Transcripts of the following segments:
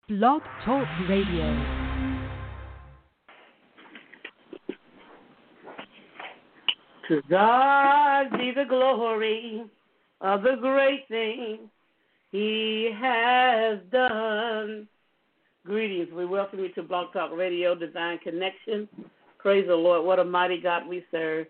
Blog Talk Radio. To God be the glory of the great things He has done. Greetings. We welcome you to Blog Talk Radio, Divine Connection. Praise the Lord. What a mighty God we serve.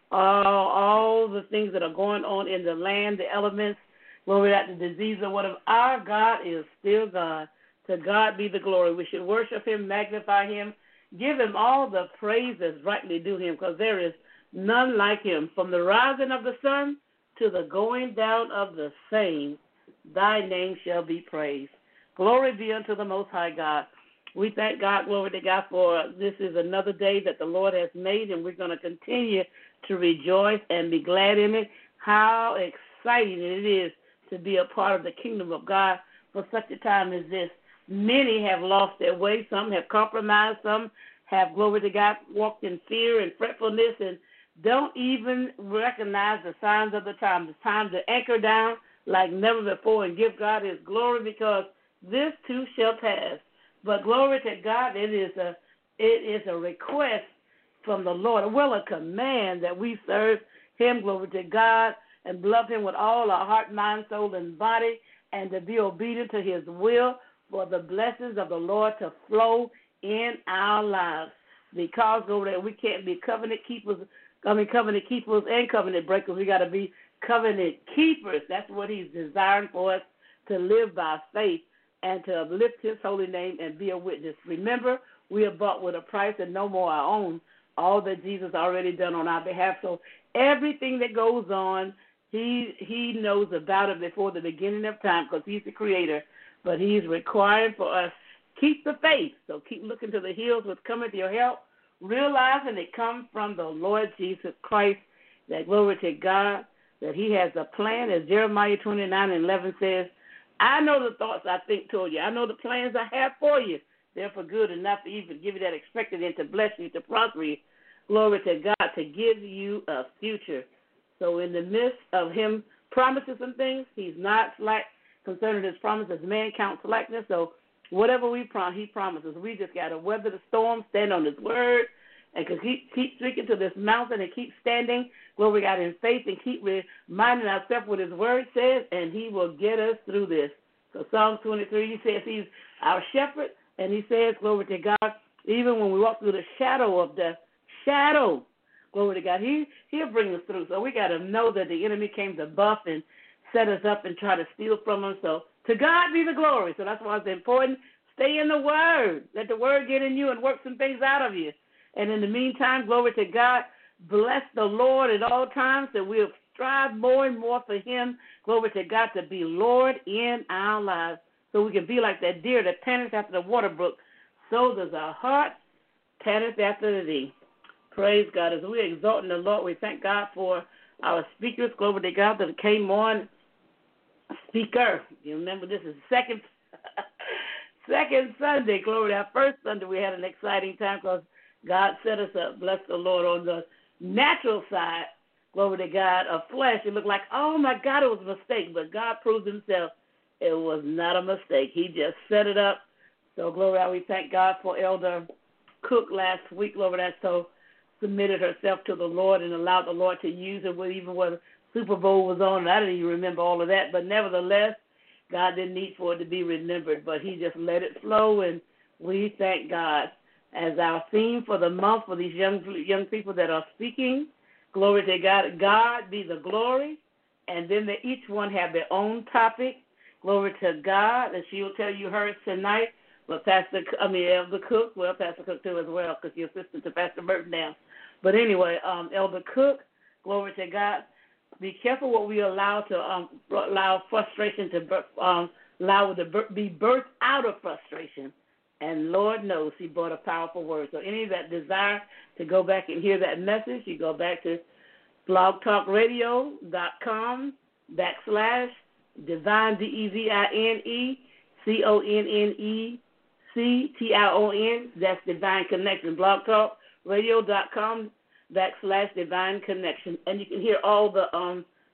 All the things that are going on in the land, the elements, glory at the disease or whatever, our God is still God. To God be the glory. We should worship Him, magnify Him, give Him all the praises rightly due Him, because there is none like Him. From the rising of the sun to the going down of the same, Thy name shall be praised. Glory be unto the Most High God. We thank God, glory to God, for this is another day that the Lord has made, and we're going to continue to rejoice and be glad in it. How exciting it is to be a part of the kingdom of God for such a time as this. Many have lost their way. Some have compromised. Some have, glory to God, walked in fear and fretfulness and don't even recognize the signs of the time. It's time to anchor down like never before and give God His glory, because this too shall pass. But glory to God, it is a request from the Lord, a command that we serve Him, glory to God, and love Him with all our heart, mind, soul, and body, and to be obedient to His will for the blessings of the Lord to flow in our lives. Because, glory, that we can't be covenant keepers and covenant breakers. We got to be covenant keepers. That's what He's desiring for us, to live by faith and to lift His holy name and be a witness. Remember, we are bought with a price and no more our own, all that Jesus already done on our behalf. So everything that goes on, He knows about it before the beginning of time, because He's the creator. But He's requiring for us, keep the faith. So keep looking to the hills which cometh your help, realizing it comes from the Lord Jesus Christ, that glory to God, that He has a plan, as Jeremiah 29:11 says, I know the thoughts I think toward you. I know the plans I have for you. They're for good and not to even give you that expected and to bless you, to prosper you. Glory to God, to give you a future. So in the midst of Him promising some things, He's not slack concerning His promises. Man counts slackness. So whatever He promises, we just got to weather the storm, stand on His word, and keep speaking to this mountain and keep standing, glory to God, in faith, and keep reminding ourselves what His word says, and He will get us through this. So Psalm 23, He says He's our shepherd, and He says, glory to God, even when we walk through the shadow of death, glory to God, He'll bring us through. So we got to know that the enemy came to buff and set us up and try to steal from us. So to God be the glory. So that's why it's important. Stay in the Word. Let the Word get in you and work some things out of you. And in the meantime, glory to God, bless the Lord at all times, that we'll strive more and more for Him, glory to God, to be Lord in our lives, so we can be like that deer that panteth after the water brook. So does our heart panteth after Thee. Praise God. As we exalt in the Lord, we thank God for our speakers, glory to God, that came on. Speaker, you remember this is second Sunday, glory to our first Sunday. We had an exciting time because God set us up. Bless the Lord. On the natural side, glory to God, of flesh, it looked like, oh my God, it was a mistake. But God proved Himself it was not a mistake. He just set it up. So glory to God, we thank God for Elder Cook last week, glory to God, so submitted herself to the Lord and allowed the Lord to use her, even when Super Bowl was on. I didn't even remember all of that, but nevertheless, God didn't need for it to be remembered, but He just let it flow, and we thank God. As our theme for the month for these young people that are speaking, glory to God, God be the glory, and then they each one have their own topic, glory to God, and she will tell you hers tonight. But Elder Cook, Pastor Cook too as well, because you're assistant to Pastor Burton now. But anyway, Elder Cook, glory to God. Be careful what we allow to allow frustration to be birthed out of frustration. And Lord knows He brought a powerful word. So any of that desire to go back and hear that message, you go back to blogtalkradio.com/divine, DEVINE That's Divine Connection. blogtalkradio.com/divine connection. And you can hear all the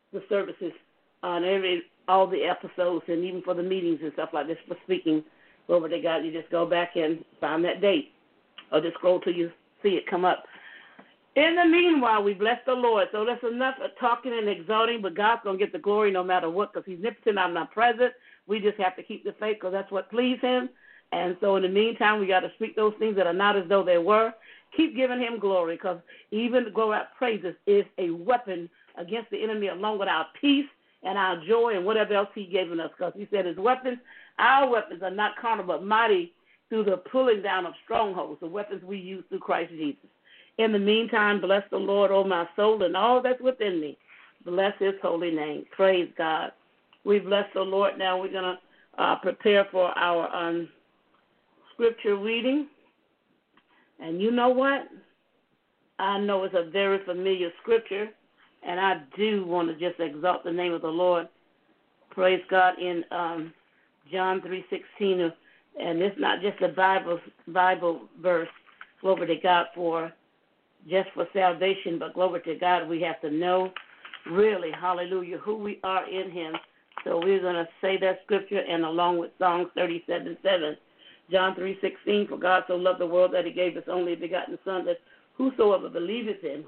services on all the episodes, and even for the meetings and stuff like this for speaking Glory to God. You just go back and find that date or just scroll till you see it come up. In the meanwhile, we bless the Lord. So that's enough of talking and exalting, but God's going to get the glory no matter what because he's omnipotent, omnipresent. We just have to keep the faith because that's what pleases him. And so in the meantime, we got to speak those things that are not as though they were. Keep giving him glory because even the glory out praises is a weapon against the enemy along with our peace and our joy and whatever else he given us because he said his weapons, our weapons are not carnal but mighty through the pulling down of strongholds, the weapons we use through Christ Jesus. In the meantime, bless the Lord, O my soul, and all that's within me. Bless his holy name. Praise God. We bless the Lord. Now we're going to prepare for our scripture reading. And you know what? I know it's a very familiar scripture, and I do want to just exalt the name of the Lord. Praise God in John 3:16, and it's not just a Bible verse, glory to God, for salvation, but glory to God, we have to know really, hallelujah, who we are in him. So we're going to say that scripture and along with Psalms 37:7. John 3:16, for God so loved the world that he gave his only begotten Son, that whosoever believeth him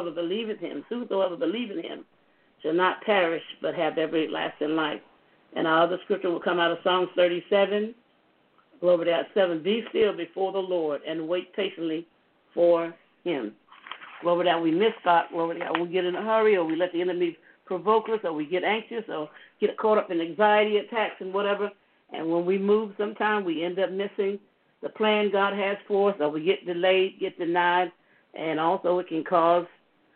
shall not perish but have everlasting life. And our other scripture will come out of Psalms 37, glory to God, 7. Be still before the Lord and wait patiently for him. Glory to God, we miss God, glory to God, we get in a hurry or we let the enemy provoke us or we get anxious or get caught up in anxiety attacks and whatever. And when we move sometimes we end up missing the plan God has for us or we get delayed, get denied, and also it can cause,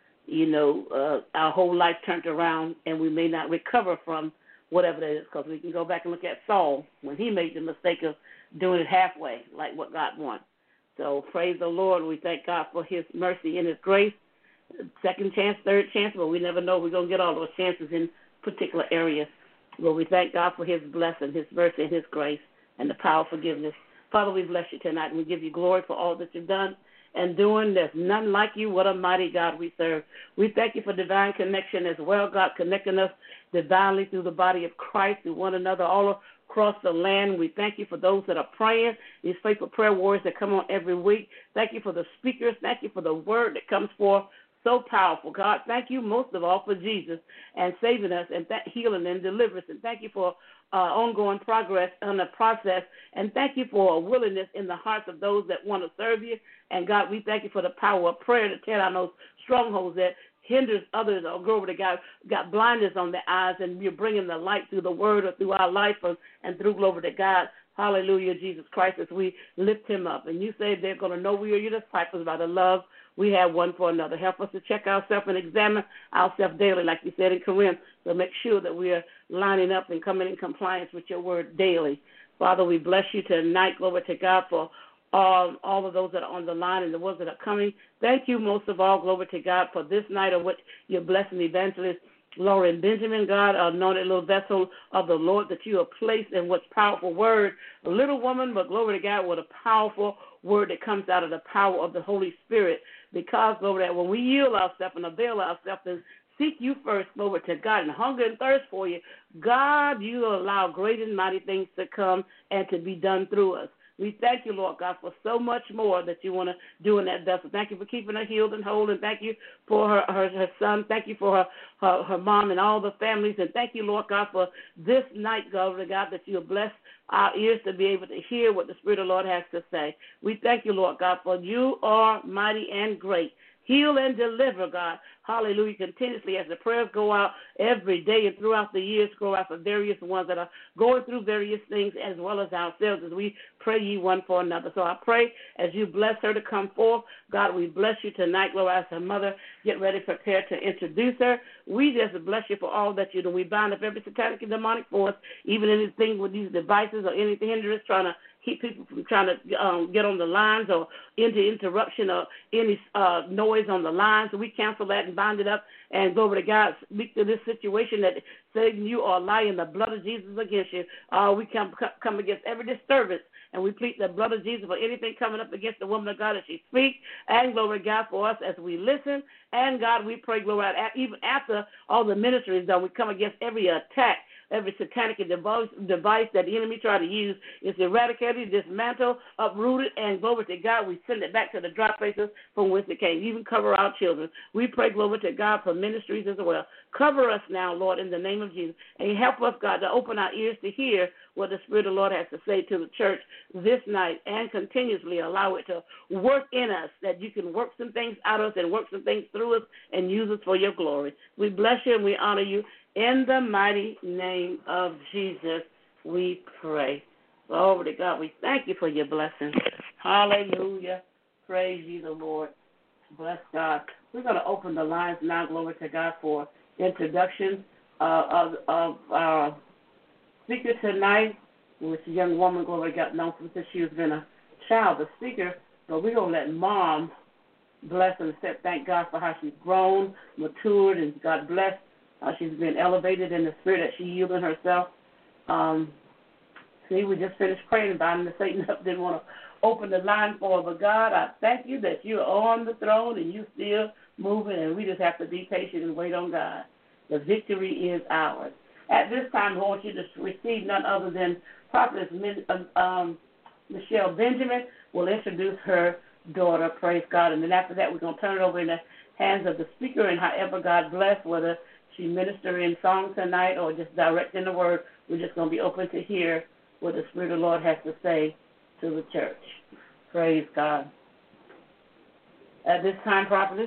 our whole life turned around and we may not recover from whatever that is because we can go back and look at Saul when he made the mistake of doing it halfway like what God wants. So praise the Lord. We thank God for his mercy and his grace. Second chance, third chance, but we never know we're going to get all those chances in particular areas. Well, we thank God for his blessing, his mercy, and his grace, and the power of forgiveness. Father, we bless you tonight, and we give you glory for all that you've done and doing. There's none like you. What a mighty God we serve. We thank you for divine connection as well, God, connecting us divinely through the body of Christ, through one another, all across the land. We thank you for those that are praying, these faithful prayer warriors that come on every week. Thank you for the speakers. Thank you for the word that comes forth. So powerful, God. Thank you most of all for Jesus and saving us and healing and deliverance. And thank you for ongoing progress on the process. And thank you for a willingness in the hearts of those that want to serve you. And, God, we thank you for the power of prayer to tear down those strongholds that hinders others or glory to God, got blindness on their eyes, and you're bringing the light through the word or through our life and through glory to God. Hallelujah, Jesus Christ, as we lift him up. And you say they're going to know we are your disciples by the love we have one for another. Help us to check ourselves and examine ourselves daily, like you said in Corinth, to make sure that we are lining up and coming in compliance with your word daily. Father, we bless you tonight. Glory to God for all of those that are on the line and the ones that are coming. Thank you most of all, glory to God, for this night of what you're blessing evangelist Lauren Benjamin, God, anointed little vessel of the Lord that you have placed in what's powerful word. A little woman, but glory to God, what a powerful word that comes out of the power of the Holy Spirit. Because, glory to God, when we yield ourselves and avail ourselves and seek you first, glory to God, and hunger and thirst for you, God, you allow great and mighty things to come and to be done through us. We thank you, Lord God, for so much more that you want to do in that vessel. Thank you for keeping her healed and whole, and thank you for her son. Thank you for her mom and all the families, and thank you, Lord God, for this night, God, that you have blessed our ears to be able to hear what the Spirit of the Lord has to say. We thank you, Lord God, for you are mighty and great. Heal and deliver, God. Hallelujah. Continuously as the prayers go out every day and throughout the years, go out for various ones that are going through various things as well as ourselves as we pray ye one for another. So I pray as you bless her to come forth, God, we bless you tonight, Lord, as her mother get ready, prepare to introduce her. We just bless you for all that you do. We bind up every satanic and demonic force, even anything with these devices or anything hindrance trying to keep people from trying to get on the lines or into interruption or any noise on the lines. So we cancel that and bind it up and go over to God. Speak to this situation that Satan, you are lying, the blood of Jesus against you. We come against every disturbance, and we plead the blood of Jesus for anything coming up against the woman of God as she speaks. And glory to God for us as we listen. And God, we pray, glory, even after all the ministry is done, we come against every attack every satanic device that the enemy try to use is eradicated, dismantled, uprooted, and glory to God, we send it back to the dry places from whence it came. Even cover our children. We pray, glory to God, for ministries as well. Cover us now, Lord, in the name of Jesus, and help us, God, to open our ears to hear what the Spirit of the Lord has to say to the church this night, and continuously allow it to work in us, that you can work some things out of us and work some things through us and use us for your glory. We bless you and we honor you. In the mighty name of Jesus, we pray. Glory to God. We thank you for your blessings. Hallelujah. Praise you, the Lord. Bless God. We're going to open the lines now, glory to God, for introduction of our speaker tonight, which a young woman, glory to God, known since she has been a child, a speaker. But we're going to let Mom bless and thank God for how she's grown, matured, and God bless how she's been elevated in the spirit that she yielded herself. See, we just finished praying about it. Satan didn't want to open the line for her. But God, I thank you that you're on the throne and you're still moving, and we just have to be patient and wait on God. The victory is ours. At this time, I want you to receive none other than Prophetess Michelle Benjamin will introduce her daughter, praise God. And then after that, we're going to turn it over in the hands of the speaker, and however God bless, whether she minister in song tonight or just direct in the word, we're just going to be open to hear what the Spirit of the Lord has to say to the church. Praise God. At this time, Prophetess.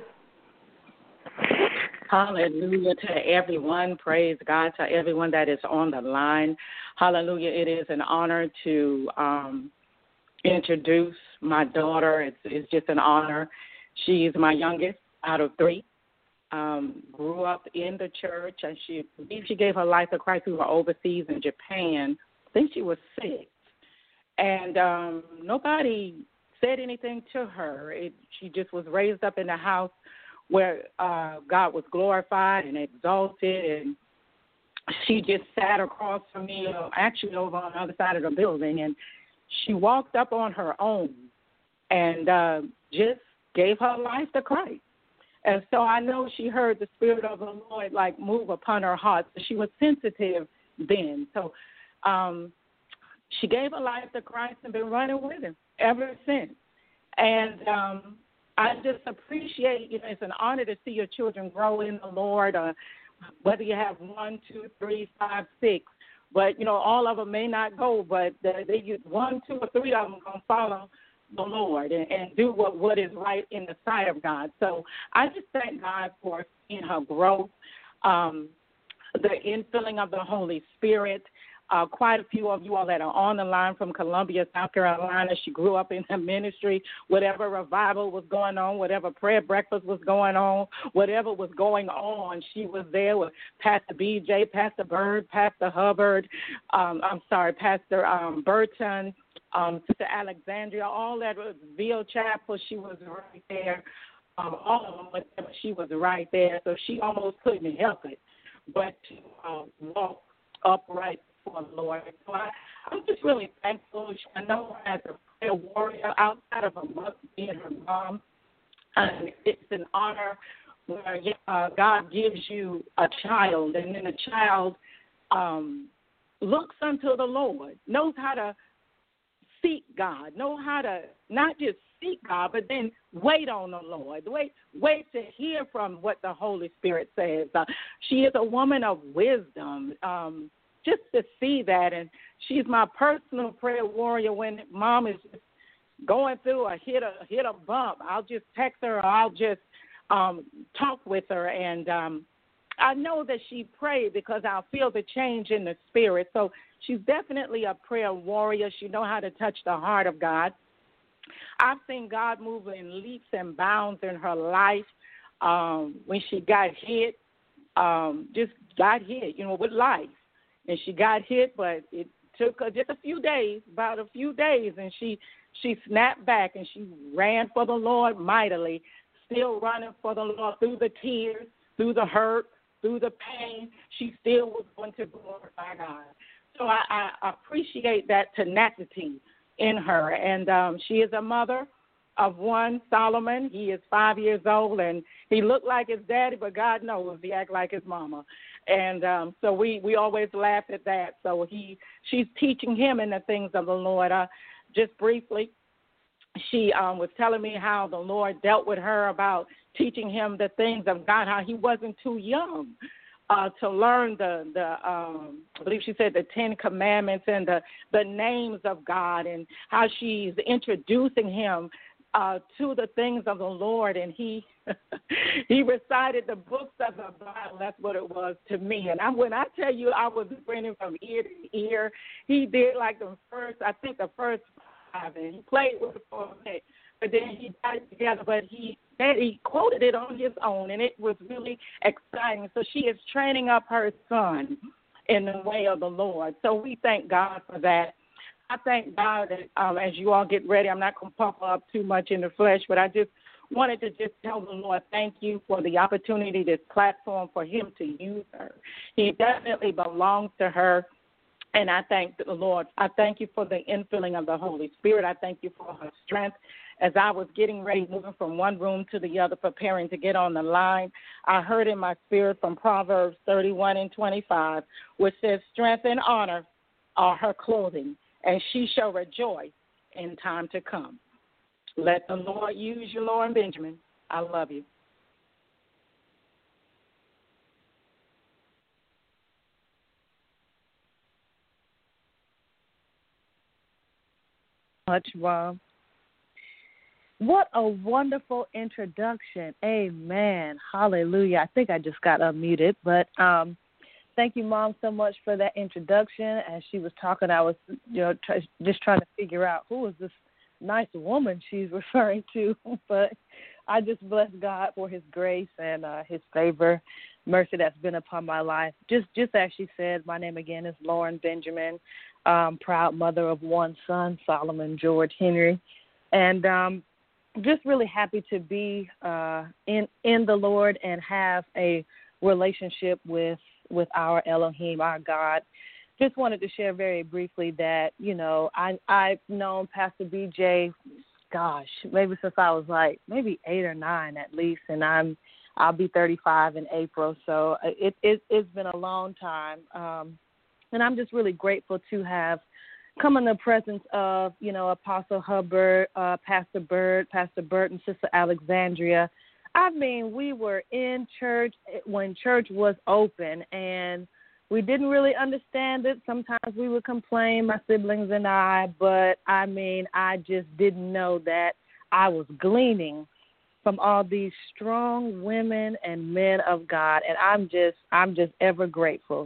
Hallelujah to everyone. Praise God to everyone that is on the line. Hallelujah. It is an honor to introduce my daughter. It's just an honor. She is my youngest out of three. Grew up in the church, and she gave her life to Christ. We were overseas in Japan. I think she was 6. And nobody said anything to her. She just was raised up in the house where God was glorified and exalted, and she just sat across from me, actually over on the other side of the building, and she walked up on her own and just gave her life to Christ. And so I know she heard the Spirit of the Lord, like, move upon her heart. So she was sensitive then. So she gave her life to Christ and been running with him ever since. And I just appreciate, it's an honor to see your children grow in the Lord, whether you have 1, 2, 3, 5, 6. But, all of them may not go, but they 1, 2, or 3 of them going to follow the Lord and do what is right in the sight of God. So I just thank God for seeing her growth, the infilling of the Holy Spirit. Quite a few of you all that are on the line from Columbia, South Carolina. She grew up in the ministry. Whatever revival was going on, whatever prayer breakfast was going on, whatever was going on, she was there with Pastor BJ, Pastor Bird, Pastor Hubbard, Pastor Burton, Sister Alexandria, all that was Ville Chapel. She was right there. All of them, but she was right there. So she almost couldn't help it but to walk upright for the Lord. So I'm just really thankful. I know her as a prayer warrior outside of her mother being her mom. And it's an honor where God gives you a child, and then the child looks unto the Lord, knows how to seek God, know how to not just seek God, but then wait on the Lord. Wait to hear from what the Holy Spirit says. She is a woman of wisdom. Just to see that, and she's my personal prayer warrior. When Mom is just going through a hit a bump, I'll just text her, or I'll just talk with her, and I know that she prayed because I'll feel the change in the spirit. So she's definitely a prayer warrior. She knows how to touch the heart of God. I've seen God move in leaps and bounds in her life. When she got hit, just got hit, with life. And she got hit, but it took her just about a few days, and she snapped back, and she ran for the Lord mightily, still running for the Lord through the tears, through the hurt, through the pain. She still was going to glorify God. So I appreciate that tenacity in her. And she is a mother of one, Solomon. He is 5 years old, and he looked like his daddy, but God knows he act like his mama. And so we always laughed at that. So she's teaching him in the things of the Lord. Just briefly, she was telling me how the Lord dealt with her about teaching him the things of God, how he wasn't too young to learn I believe she said the 10 Commandments and the names of God, and how she's introducing him to the things of the Lord. And he he recited the books of the Bible. That's what it was to me. And when I tell you I was grinning from ear to ear, he did like the first 5, and he played with it for a minute. But then he got it together. But he quoted it on his own, and it was really exciting. So she is training up her son in the way of the Lord. So we thank God for that. I thank God that as you all get ready, I'm not going to pump up too much in the flesh, but I just wanted to just tell the Lord thank you for the opportunity, this platform, for him to use her. He definitely belongs to her. And I thank the Lord. I thank you for the infilling of the Holy Spirit. I thank you for her strength. As I was getting ready, moving from one room to the other, preparing to get on the line, I heard in my spirit from Proverbs 31:25, which says, strength and honor are her clothing, and she shall rejoice in time to come. Let the Lord use you, Lauren Benjamin. I love you. Much, Mom. What a wonderful introduction. Amen. Hallelujah. I think I just got unmuted, but thank you, Mom, so much for that introduction. As she was talking, I was just trying to figure out who is this nice woman she's referring to. But I just bless God for his grace and his favor, mercy that's been upon my life. Just as she said, my name again is Lauren Benjamin, proud mother of one son, Solomon George Henry. And just really happy to be in the Lord and have a relationship with our Elohim, our God. Just wanted to share very briefly that, I've known Pastor BJ, maybe since I was like maybe 8 or 9 at least, and I'll be 35 in April, so it's been a long time. And I'm just really grateful to have come in the presence of, Apostle Hubbard, Pastor Bird, and Sister Alexandria. I mean, we were in church when church was open, and we didn't really understand it. Sometimes we would complain, my siblings and I, but, I just didn't know that I was gleaning from all these strong women and men of God, and I'm just ever grateful,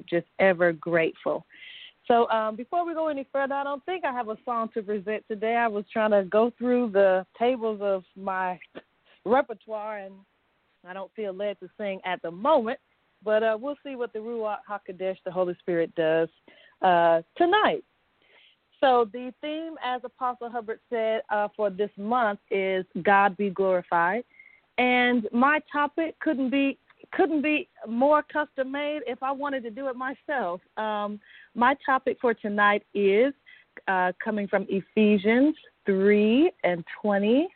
So before we go any further, I don't think I have a song to present today. I was trying to go through the tables of my repertoire, and I don't feel led to sing at the moment. But we'll see what the Ruach HaKodesh, the Holy Spirit, does tonight. So the theme, as Apostle Hubbard said, for this month is God be glorified. And my topic couldn't be more custom made if I wanted to do it myself. My topic for tonight is coming from Ephesians 3:20.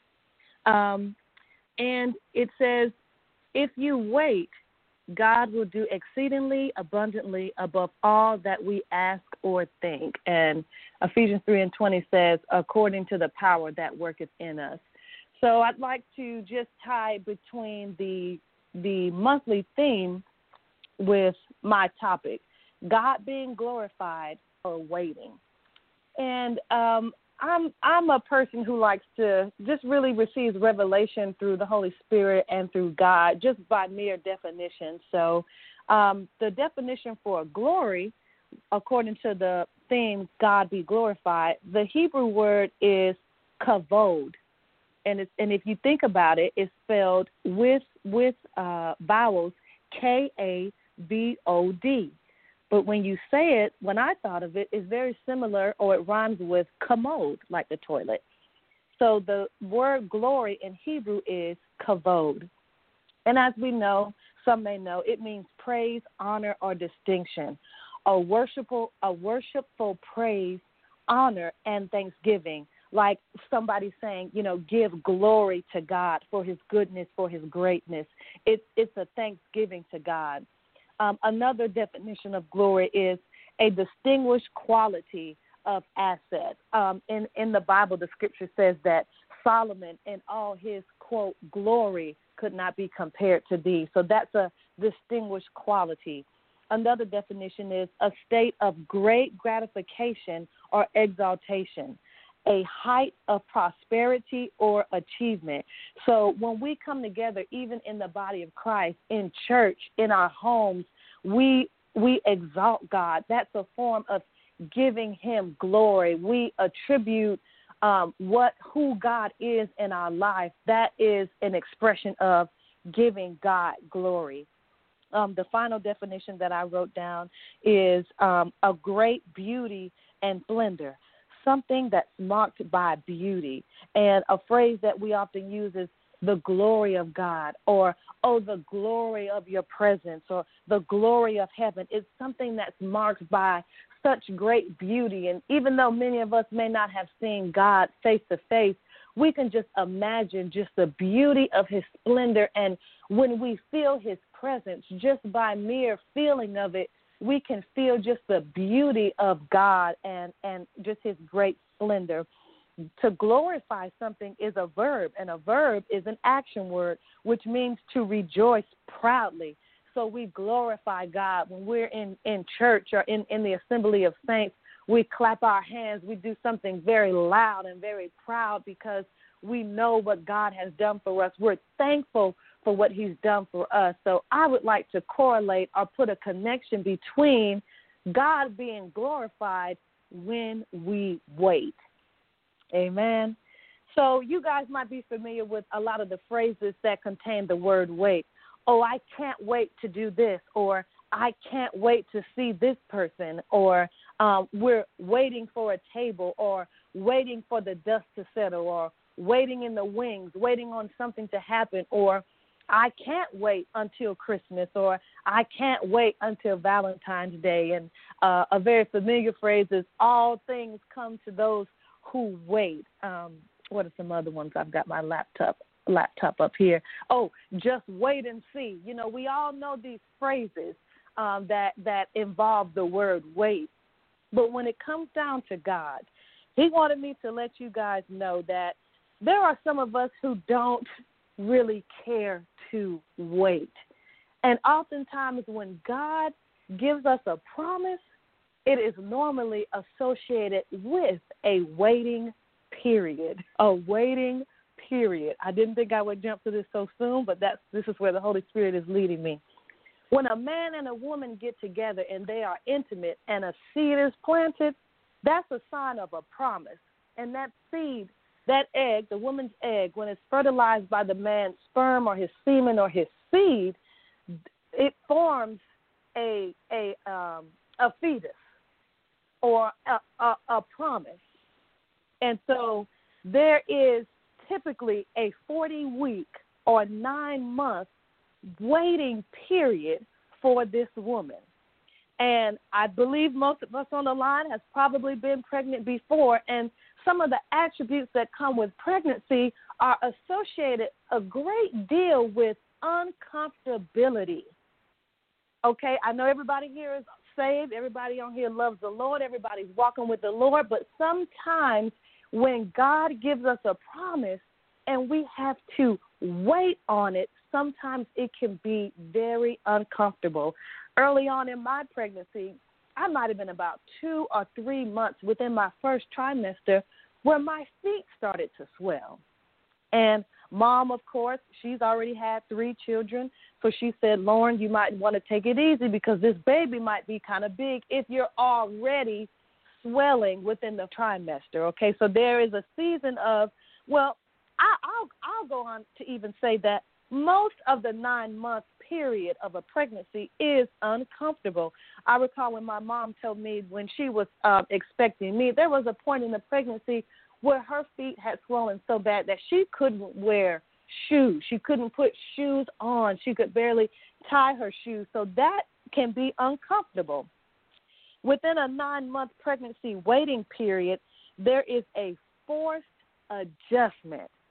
And it says, if you wait, God will do exceedingly abundantly above all that we ask or think. And Ephesians 3:20 says, according to the power that worketh in us. So I'd like to just tie between the monthly theme with my topic, God being glorified or waiting. And I'm a person who likes to just really receive revelation through the Holy Spirit and through God, just by mere definition. So the definition for glory, according to the theme, God be glorified, the Hebrew word is kavod. And if you think about it, it's spelled with vowels, Kavod. But when you say it, when I thought of it, it's very similar, or it rhymes with commode, like the toilet. So the word glory in Hebrew is kavod. And as we know, some may know, it means praise, honor, or distinction, a worshipful praise, honor, and thanksgiving. Like somebody saying, give glory to God for his goodness, for his greatness. It's a thanksgiving to God. Another definition of glory is a distinguished quality of assets. In the Bible, the scripture says that Solomon in all his, quote, glory could not be compared to thee. So that's a distinguished quality. Another definition is a state of great gratification or exaltation, a height of prosperity or achievement. So when we come together, even in the body of Christ, in church, in our homes, we exalt God. That's a form of giving him glory. We attribute who God is in our life. That is an expression of giving God glory. The final definition that I wrote down is a great beauty and splendor, something that's marked by beauty. And a phrase that we often use is the glory of God, or, oh, the glory of your presence, or the glory of heaven. It's something that's marked by such great beauty. And even though many of us may not have seen God face to face, we can just imagine just the beauty of his splendor. And when we feel his presence, just by mere feeling of it, we can feel just the beauty of God and just his great splendor. To glorify something is a verb, and a verb is an action word, which means to rejoice proudly. So we glorify God when we're in church or in the assembly of saints. We clap our hands. We do something very loud and very proud because we know what God has done for us. We're thankful for what he's done for us. So I would like to correlate or put a connection between God being glorified when we wait. Amen. So you guys might be familiar with a lot of the phrases that contain the word wait. Oh, I can't wait to do this, or I can't wait to see this person, or we're waiting for a table, or waiting for the dust to settle, or waiting in the wings, waiting on something to happen, or I can't wait until Christmas, or I can't wait until Valentine's Day. And a very familiar phrase is all things come to those who wait. What are some other ones? I've got my laptop up here. Oh, just wait and see. You know, we all know these phrases that involve the word wait. But when it comes down to God, he wanted me to let you guys know that there are some of us who don't really care to wait. And oftentimes when God gives us a promise, it is normally associated with a waiting period. A waiting period. I didn't think I would jump to this so soon, but this is where the Holy Spirit is leading me. When a man and a woman get together and they are intimate and a seed is planted, that's a sign of a promise. And that seed, that egg, the woman's egg, when it's fertilized by the man's sperm or his semen or his seed, it forms a fetus or a promise. And so there is typically a 40-week or 9-month waiting period for this woman. And I believe most of us on the line has probably been pregnant before, and some of the attributes that come with pregnancy are associated a great deal with uncomfortability. Okay, I know everybody here is saved. Everybody on here loves the Lord. Everybody's walking with the Lord. But sometimes when God gives us a promise and we have to wait on it, sometimes it can be very uncomfortable. Early on in my pregnancy, I might have been about 2 or 3 months within my first trimester where my feet started to swell. And Mom, of course, she's already had 3 children, so she said, Lauren, you might want to take it easy because this baby might be kind of big if you're already swelling within the trimester, okay? So there is a season of, well, I'll go on to even say that most of the 9-month period of a pregnancy is uncomfortable. I recall when my mom told me when she was expecting me, there was a point in the pregnancy where her feet had swollen so bad that she couldn't wear shoes. She couldn't put shoes on. She could barely tie her shoes. So that can be uncomfortable. Within a 9-month pregnancy waiting period, there is a forced adjustment.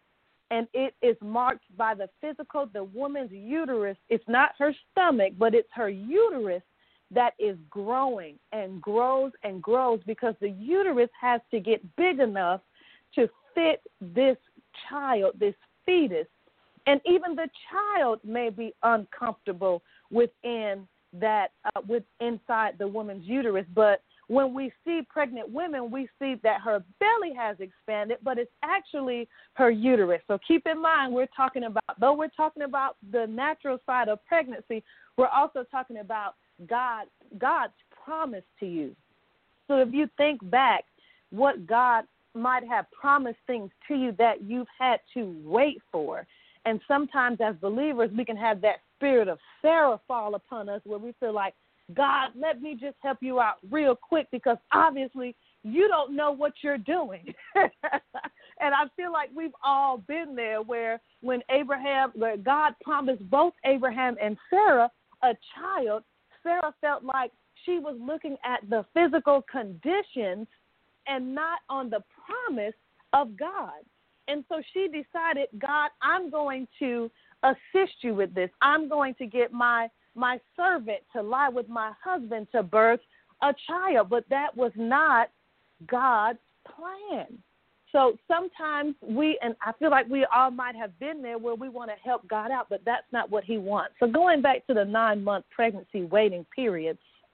and it is marked by the physical, the woman's uterus. It's not her stomach, but it's her uterus that is growing and grows and grows, because the uterus has to get big enough to fit this child, this fetus. And even the child may be uncomfortable within that, inside the woman's uterus. But when we see pregnant women, we see that her belly has expanded, but it's actually her uterus. So keep in mind, we're talking about the natural side of pregnancy, we're also talking about God's promise to you. So if you think back, what God might have promised things to you that you've had to wait for. And sometimes as believers, we can have that spirit of Sarah fall upon us, where we feel like, God, let me just help you out real quick, because obviously you don't know what you're doing. And I feel like we've all been there, where when God promised both Abraham and Sarah a child, Sarah felt like she was looking at the physical conditions and not on the promise of God. And so she decided, God, I'm going to assist you with this. I'm going to get my servant to lie with my husband to birth a child. But that was not God's plan. So sometimes and I feel like we all might have been there, where we want to help God out, but that's not what he wants. So going back to the 9-month pregnancy waiting period,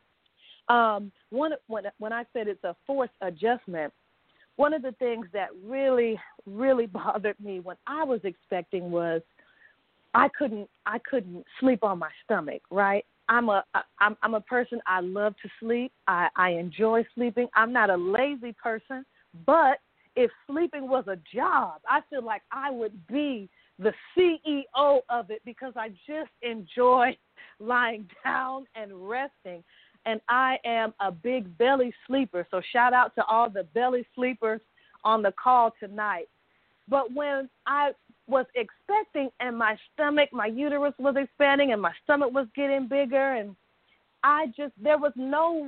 when I said it's a forced adjustment, one of the things that really, really bothered me when I was expecting was I couldn't sleep on my stomach, right? I'm a person, I love to sleep. I enjoy sleeping. I'm not a lazy person, but if sleeping was a job, I feel like I would be the CEO of it, because I just enjoy lying down and resting. And I am a big belly sleeper. So shout out to all the belly sleepers on the call tonight. But when I was expecting and my uterus was expanding and my stomach was getting bigger, and there was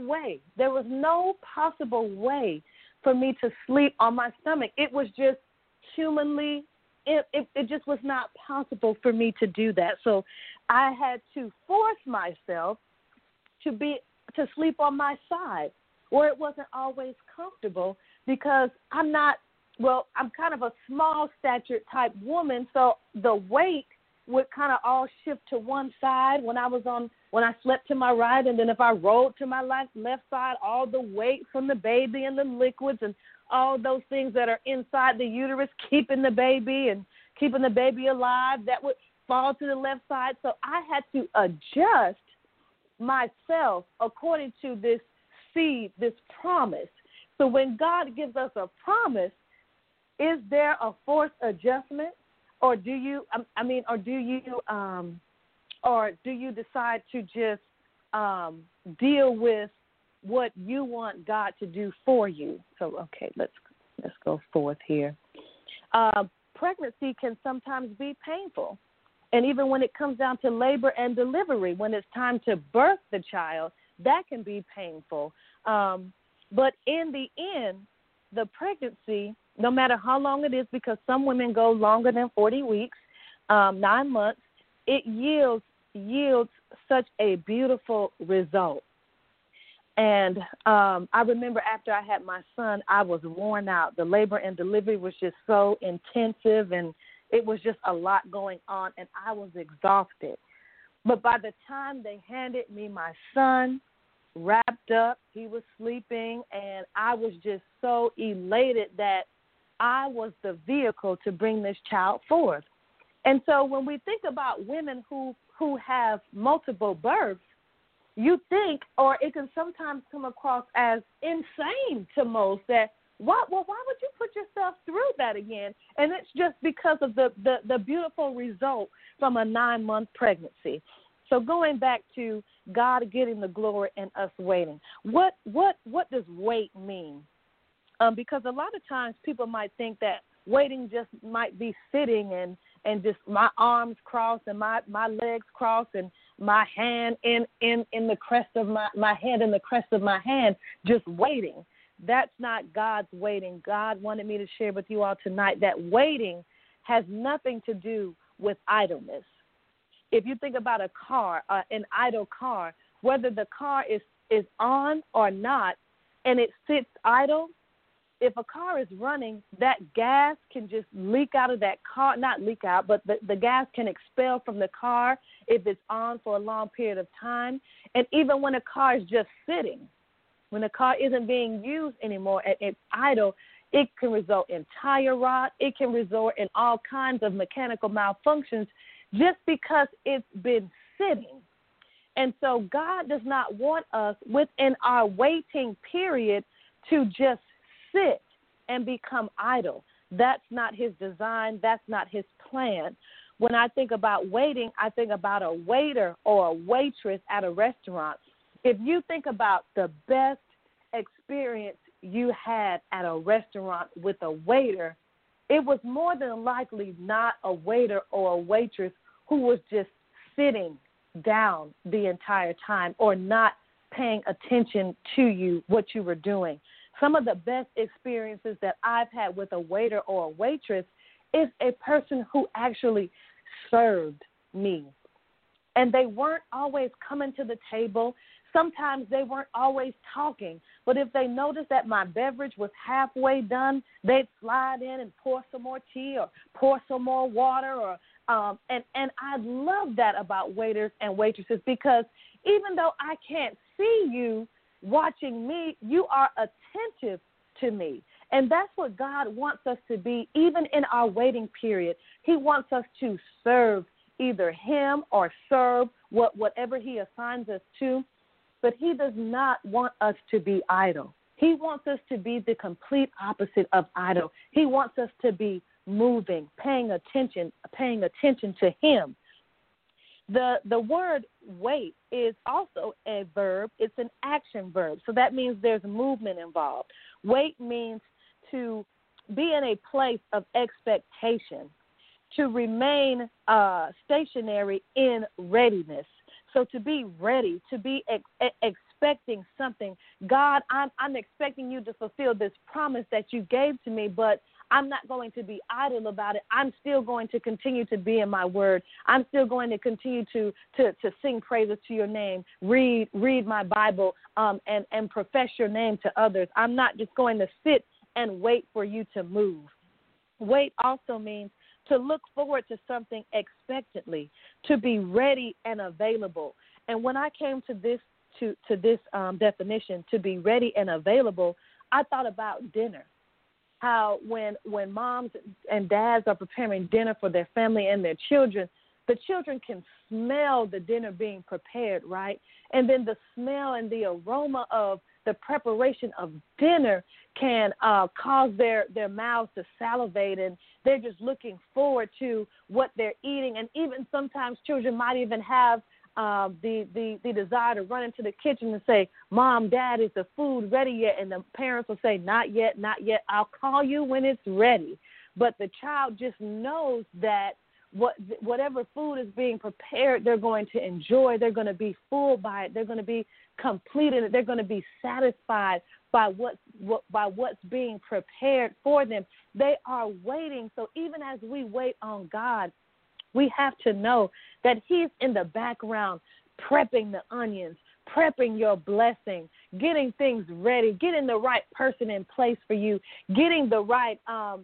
no possible way for me to sleep on my stomach. It was just humanly, it just was not possible for me to do that. So I had to force myself to sleep on my side, where it wasn't always comfortable, because I'm kind of a small statured type woman, so the weight would kind of all shift to one side when I slept to my right, and then if I rolled to my left side, all the weight from the baby and the liquids and all those things that are inside the uterus, keeping the baby alive, that would fall to the left side. So I had to adjust myself according to this seed, this promise. So when God gives us a promise, is there a forced adjustment, or do you decide to just deal with what you want God to do for you? So okay, let's go forth here. Pregnancy can sometimes be painful. And even when it comes down to labor and delivery, when it's time to birth the child, that can be painful. But in the end, the pregnancy, no matter how long it is, because some women go longer than 40 weeks, 9 months, it yields such a beautiful result. And I remember after I had my son, I was worn out. The labor and delivery was just so intensive, and it was just a lot going on, and I was exhausted. But by the time they handed me my son, wrapped up, he was sleeping, and I was just so elated that I was the vehicle to bring this child forth. And so when we think about women who have multiple births, you think, or it can sometimes come across as insane to most, that why would you put yourself through that again? And it's just because of the beautiful result from a 9-month pregnancy. So going back to God getting the glory and us waiting, what does wait mean? Because a lot of times people might think that waiting just might be sitting and just my arms crossed and my legs crossed and my hand in the crest of my hand in the crest of my hand, just waiting. That's not God's waiting. God wanted me to share with you all tonight that waiting has nothing to do with idleness. If you think about a car, an idle car, whether the car is on or not, and it sits idle, if a car is running, that gas can just leak out of that car, not leak out, but the gas can expel from the car if it's on for a long period of time. And even when a car is just sitting, when the car isn't being used anymore, it's idle, it can result in tire rot. It can result in all kinds of mechanical malfunctions just because it's been sitting. And so God does not want us within our waiting period to just sit and become idle. That's not his design. That's not his plan. When I think about waiting, I think about a waiter or a waitress at a restaurant. If you think about the best experience you had at a restaurant with a waiter, it was more than likely not a waiter or a waitress who was just sitting down the entire time or not paying attention to you, what you were doing. Some of the best experiences that I've had with a waiter or a waitress is a person who actually served me. And they weren't always coming to the table. Sometimes they weren't always talking. But if they noticed that my beverage was halfway done, they'd slide in and pour some more tea or pour some more water. And I love that about waiters and waitresses, because even though I can't see you watching me, you are attentive to me. And that's what God wants us to be, even in our waiting period. He wants us to serve either him or serve whatever he assigns us to. But he does not want us to be idle. He wants us to be the complete opposite of idle. He wants us to be moving, paying attention to him. The word wait is also a verb. It's an action verb. So that means there's movement involved. Wait means to be in a place of expectation, to remain stationary in readiness. So to be ready, to be expecting something. God, I'm expecting you to fulfill this promise that you gave to me, but I'm not going to be idle about it. I'm still going to continue to be in my word. I'm still going to continue to sing praises to your name, read my Bible, and profess your name to others. I'm not just going to sit and wait for you to move. Wait also means to look forward to something expectantly, to be ready and available. And when I came to this definition, to be ready and available, I thought about dinner. How when moms and dads are preparing dinner for their family and their children, the children can smell the dinner being prepared, right? And then the smell and the aroma of the preparation of dinner can cause their mouths to salivate, and they're just looking forward to what they're eating. And even sometimes children might even have the desire to run into the kitchen and say, Mom, Dad, is the food ready yet? And the parents will say, not yet. I'll call you when it's ready. But the child just knows that whatever food is being prepared, they're going to enjoy. They're going to be full by it. They're going to be completed. They're going to be satisfied by what's being prepared for them. They are waiting. So even as we wait on God, we have to know that he's in the background prepping the onions, prepping your blessing, getting things ready, getting the right person in place for you, getting the right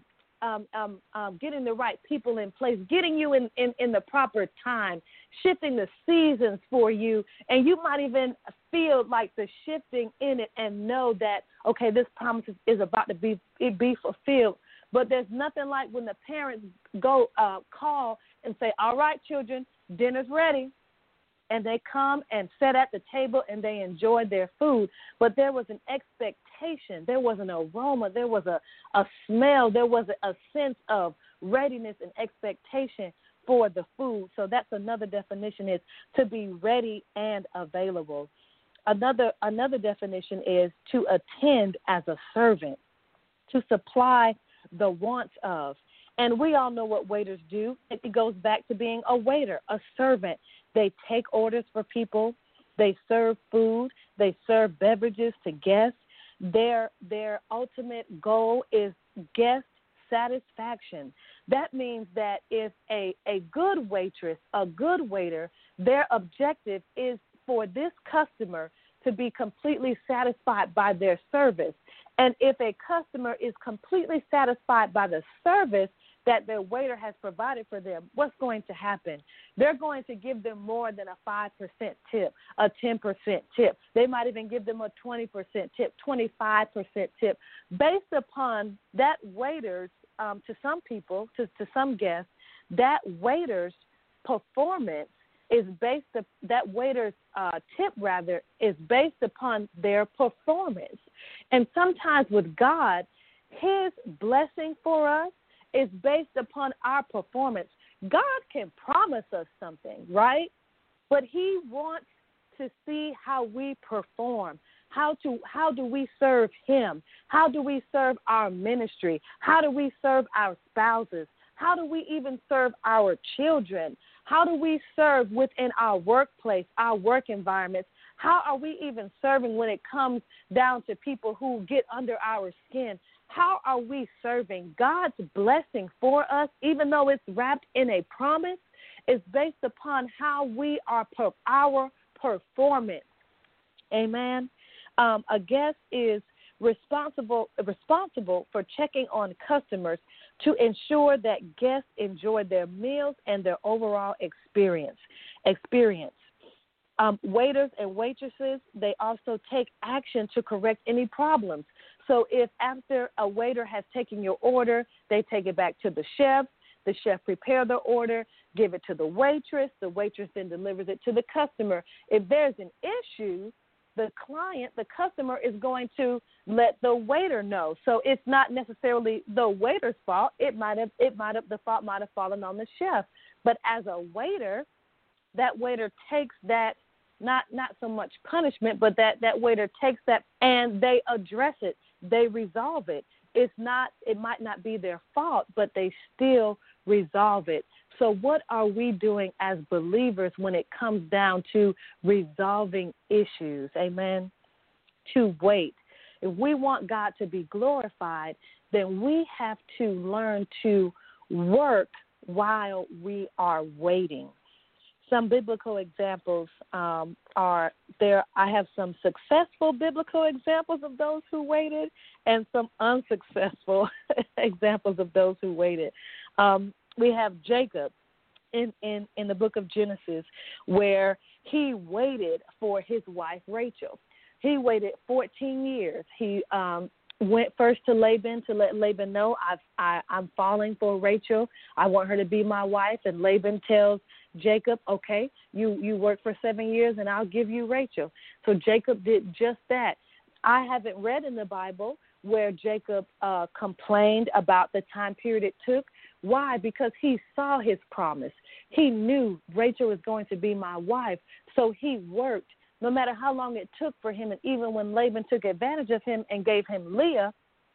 getting the right people in place, getting you in the proper time, shifting the seasons for you. And you might even feel like the shifting in it and know that, okay, this promise is about to be fulfilled. But there's nothing like when the parents go call and say, all right, children, dinner's ready. And they come and sit at the table and they enjoy their food. But there was an expectation. There was an aroma. There was a smell. There was a sense of readiness and expectation for the food. So that's another definition, is to be ready and available. Another definition is to attend as a servant, to supply the wants of. And we all know what waiters do. It goes back to being a waiter, a servant. They take orders for people. They serve food. They serve beverages to guests. Their ultimate goal is guest satisfaction. That means that if a good waitress, a good waiter, their objective is for this customer to be completely satisfied by their service. And if a customer is completely satisfied by the service that their waiter has provided for them, what's going to happen? They're going to give them more than a 5% tip, a 10% tip. They might even give them a 20% tip, 25% tip, based upon that waiter's, to some people, to some guests, that waiter's performance is based, that waiter's tip, rather, is based upon their performance. And sometimes with God, his blessing for us is based upon our performance. God can promise us something, right? But he wants to see how we perform. How do we serve him? How do we serve our ministry? How do we serve our spouses? How do we even serve our children? How do we serve within our workplace, our work environments? How are we even serving when it comes down to people who get under our skin? How are we serving? God's blessing for us, even though it's wrapped in a promise, is based upon how we are our performance. Amen. A guest is responsible for checking on customers to ensure that guests enjoy their meals and their overall experience. Waiters and waitresses, they also take action to correct any problems. So if after a waiter has taken your order, they take it back to the chef prepares the order, give it to the waitress then delivers it to the customer. If there's an issue, the customer is going to let the waiter know. So it's not necessarily the waiter's fault. The fault might have fallen on the chef. But as a waiter, that waiter takes that, not so much punishment, but that waiter takes that and they address it. They resolve it. It might not be their fault, but they still resolve it. So what are we doing as believers when it comes down to resolving issues? Amen. To wait. If we want God to be glorified, then we have to learn to work while we are waiting. Some biblical examples are there. I have some successful biblical examples of those who waited and some unsuccessful examples of those who waited. We have Jacob in the book of Genesis, where he waited for his wife Rachel. He waited 14 years. He went first to Laban to let Laban know, I'm falling for Rachel. I want her to be my wife. And Laban tells Jacob, okay, you work for 7 years and I'll give you Rachel. So Jacob did just that. I haven't read in the Bible where Jacob complained about the time period it took. Why? Because he saw his promise. He knew Rachel was going to be my wife. So he worked no matter how long it took for him. And even when Laban took advantage of him and gave him Leah,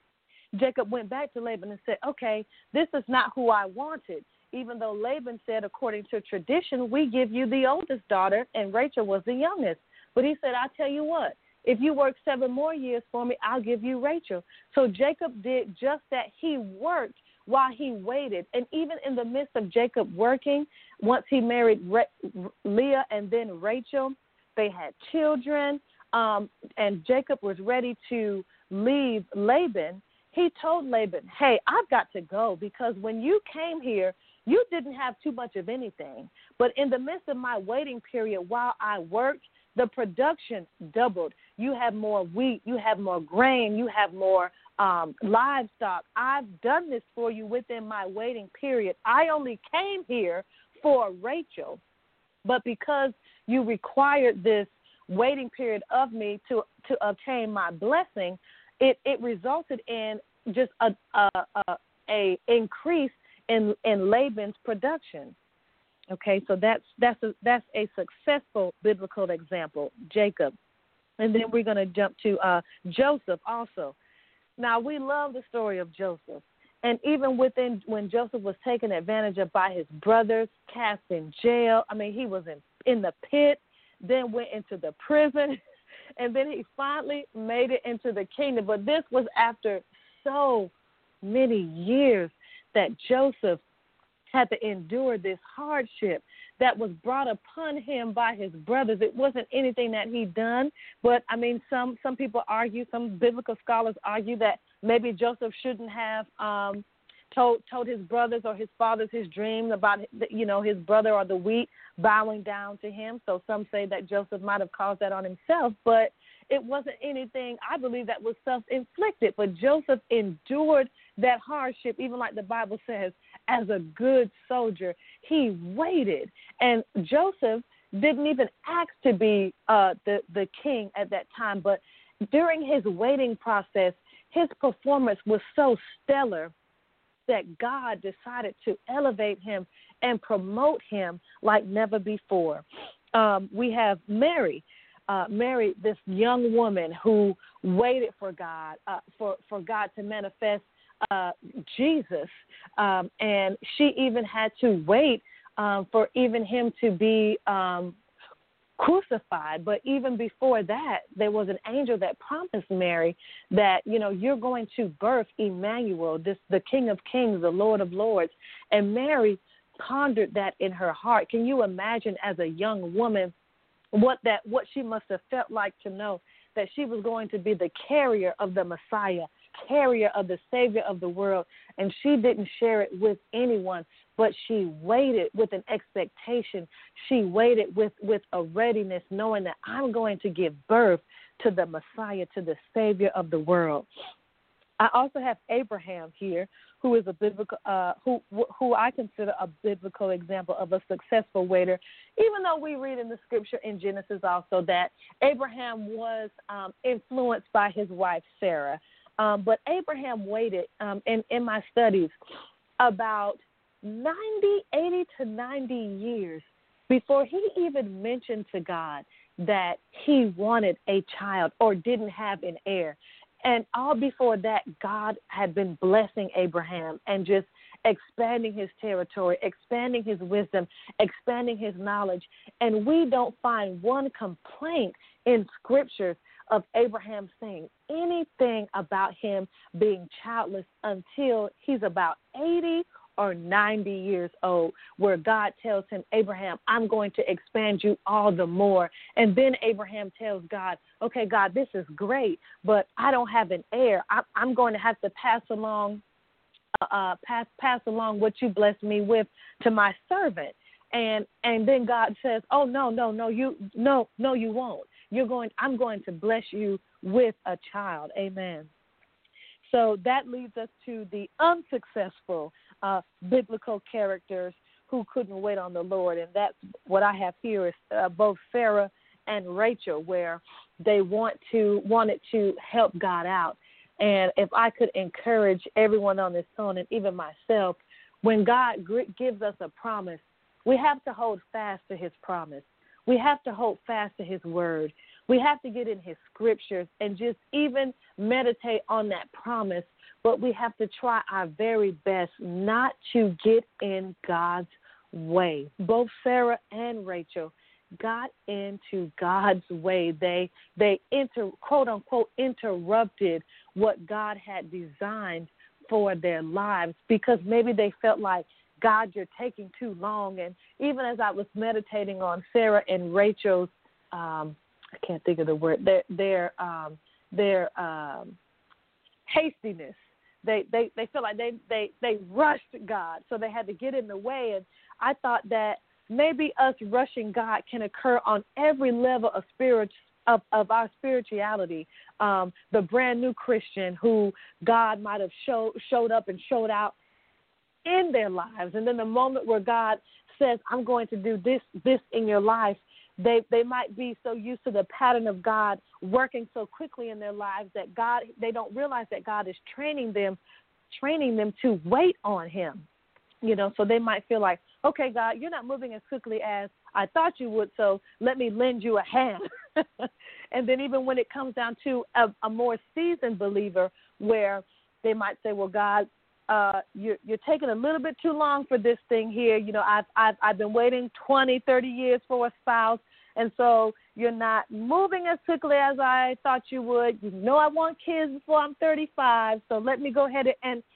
Jacob went back to Laban and said, okay, this is not who I wanted. Even though Laban said, according to tradition, we give you the oldest daughter, and Rachel was the youngest. But he said, I'll tell you what, if you work 7 more years for me, I'll give you Rachel. So Jacob did just that. He worked while he waited. And even in the midst of Jacob working, once he married Leah and then Rachel, they had children, and Jacob was ready to leave Laban. He told Laban, hey, I've got to go because when you came here, you didn't have too much of anything. But in the midst of my waiting period while I worked, the production doubled. You have more wheat, you have more grain, you have more livestock. I've done this for you within my waiting period. I only came here for Rachel, but because you required this waiting period of me to obtain my blessing, it resulted in just a increase in Laban's production. Okay, so that's a successful biblical example, Jacob. And then we're going to jump to Joseph also. Now, we love the story of Joseph. And even when Joseph was taken advantage of by his brothers, cast in jail, I mean, he was in the pit, then went into the prison, and then he finally made it into the kingdom. But this was after so many years that Joseph had to endure this hardship that was brought upon him by his brothers. It wasn't anything that he'd done, but, I mean, some people argue, some biblical scholars argue that maybe Joseph shouldn't have told his brothers or his fathers his dream about, his brother or the wheat bowing down to him. So some say that Joseph might have caused that on himself, but it wasn't anything, I believe, that was self-inflicted. But Joseph endured that hardship, even like the Bible says, as a good soldier. He waited. And Joseph didn't even ask to be the king at that time, but during his waiting process, his performance was so stellar that God decided to elevate him and promote him like never before. We have Mary, this young woman who waited for God, for God to manifest Jesus, and she even had to wait for even him to be crucified. But even before that, there was an angel that promised Mary that, you're going to birth Emmanuel, the King of Kings, the Lord of Lords. And Mary pondered that in her heart. Can you imagine, as a young woman, what she must have felt like to know that she was going to be the carrier of the Messiah, carrier of the Savior of the world, and she didn't share it with anyone, but she waited with an expectation. She waited with a readiness, knowing that I'm going to give birth to the Messiah, to the Savior of the world. I also have Abraham here, who is a biblical, who I consider a biblical example of a successful waiter, even though we read in the scripture in Genesis also that Abraham was influenced by his wife Sarah. But Abraham waited, in my studies, about 80 to 90 years before he even mentioned to God that he wanted a child or didn't have an heir. And all before that, God had been blessing Abraham and just expanding his territory, expanding his wisdom, expanding his knowledge. And we don't find one complaint in scriptures of Abraham saying anything about him being childless until he's about 80 or 90 years old, where God tells him, Abraham, I'm going to expand you all the more. And then Abraham tells God, okay, God, this is great, but I don't have an heir. I'm going to have to pass along what you blessed me with to my servant. And then God says, oh, no, you won't. I'm going to bless you with a child. Amen. So that leads us to the unsuccessful biblical characters who couldn't wait on the Lord. And that's what I have here is both Sarah and Rachel, where they wanted to help God out. And if I could encourage everyone on this phone and even myself, when God gives us a promise, we have to hold fast to his promise. We have to hold fast to his word. We have to get in his scriptures and just even meditate on that promise. But we have to try our very best not to get in God's way. Both Sarah and Rachel got into God's way. They quote unquote interrupted what God had designed for their lives because maybe they felt like, God, you're taking too long. And even as I was meditating on Sarah and Rachel's, I can't think of the word, their hastiness. They feel like they rushed God, so they had to get in the way. And I thought that maybe us rushing God can occur on every level of our spirituality. The brand new Christian who God might have showed up and showed out in their lives, and then the moment where God says, I'm going to do this in your life, they might be so used to the pattern of God working so quickly in their lives that they don't realize that God is training them to wait on him. So they might feel like, okay, God, you're not moving as quickly as I thought you would, so let me lend you a hand. And then even when it comes down to a more seasoned believer where they might say, well, God, you're taking a little bit too long for this thing here. I've been waiting 20, 30 years for a spouse, and so you're not moving as quickly as I thought you would. I want kids before I'm 35, so let me go ahead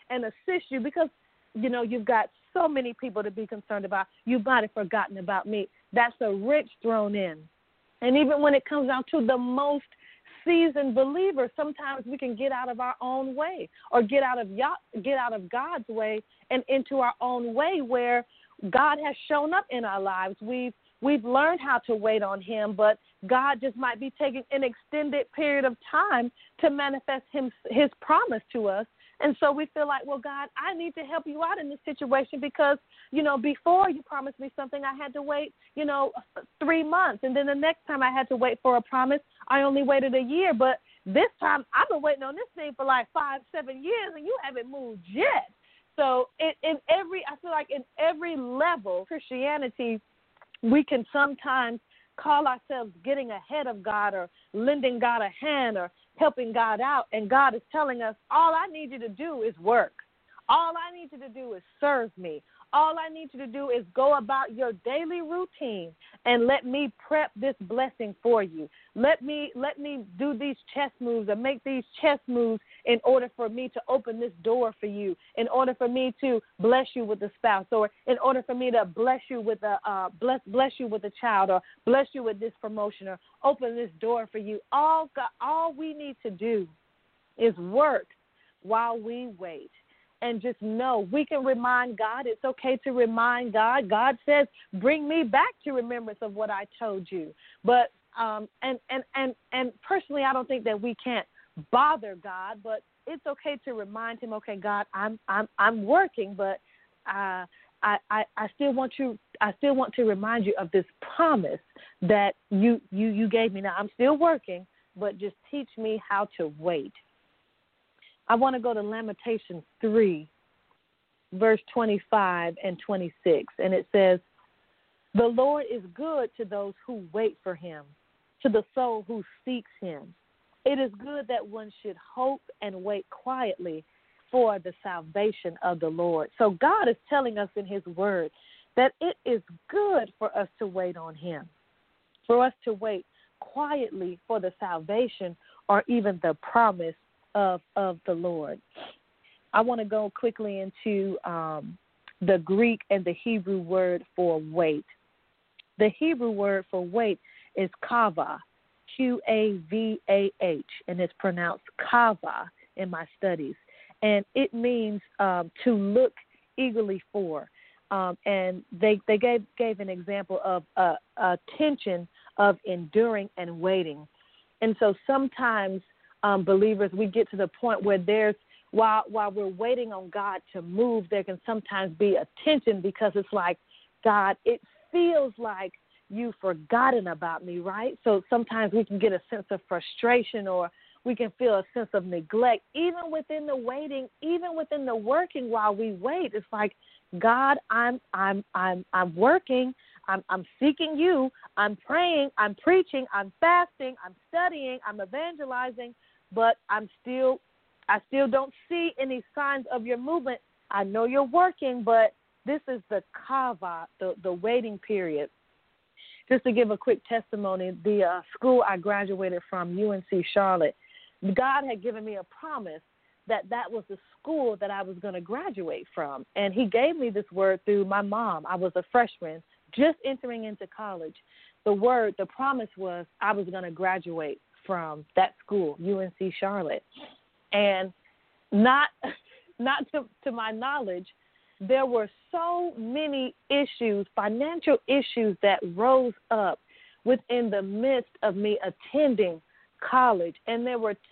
and assist you because, you've got so many people to be concerned about. You might have forgotten about me. That's a rich thrown in. And even when it comes down to the most seasoned believers, sometimes we can get out of our own way or get out of God's way and into our own way where God has shown up in our lives. We've learned how to wait on him, but God just might be taking an extended period of time to manifest his promise to us. And so we feel like, well, God, I need to help you out in this situation because, before you promised me something, I had to wait, 3 months. And then the next time I had to wait for a promise, I only waited a year. But this time I've been waiting on this thing for like 5-7 years, and you haven't moved yet. So I feel like in every level of Christianity, we can sometimes call ourselves getting ahead of God or lending God a hand or helping God out, and God is telling us, all I need you to do is work. All I need you to do is serve me. All I need you to do is go about your daily routine and let me prep this blessing for you. Let me do these chess moves or make these chess moves in order for me to open this door for you, in order for me to bless you with a spouse, or in order for me to bless you with bless you with a child, or bless you with this promotion, or open this door for you. All we need to do is work while we wait. And just know we can remind God. It's okay to remind God. God says, bring me back to remembrance of what I told you. But and personally, I don't think that we can't bother God, but it's okay to remind him, okay, God, I'm working, but I still want to remind you of this promise that you gave me. Now I'm still working, but just teach me how to wait. I want to go to Lamentations 3, verse 25 and 26, and it says, the Lord is good to those who wait for him, to the soul who seeks him. It is good that one should hope and wait quietly for the salvation of the Lord. So God is telling us in his word that it is good for us to wait on him, for us to wait quietly for the salvation or even the promise of the Lord. I want to go quickly into the Greek and the Hebrew word for wait. The Hebrew word for wait is kavah, Qavah, and it's pronounced kava in my studies. And it means to look eagerly for. And they gave an example of a tension of enduring and waiting. And so sometimes believers, we get to the point where while we're waiting on God to move, there can sometimes be a tension because it's like, God, it feels like you've forgotten about me, right? So sometimes we can get a sense of frustration, or we can feel a sense of neglect, even within the waiting, even within the working while we wait. It's like, God, I'm working, I'm seeking you, I'm praying, I'm preaching, I'm fasting, I'm studying, I'm evangelizing, but I still don't see any signs of your movement. I know you're working, but this is the kava, the waiting period. Just to give a quick testimony, the school I graduated from, UNC Charlotte, God had given me a promise that was the school that I was going to graduate from. And he gave me this word through my mom. I was a freshman, just entering into college. The promise was I was going to graduate from that school, UNC Charlotte. And not to my knowledge, there were so many issues, financial issues that rose up within the midst of me attending college. And there were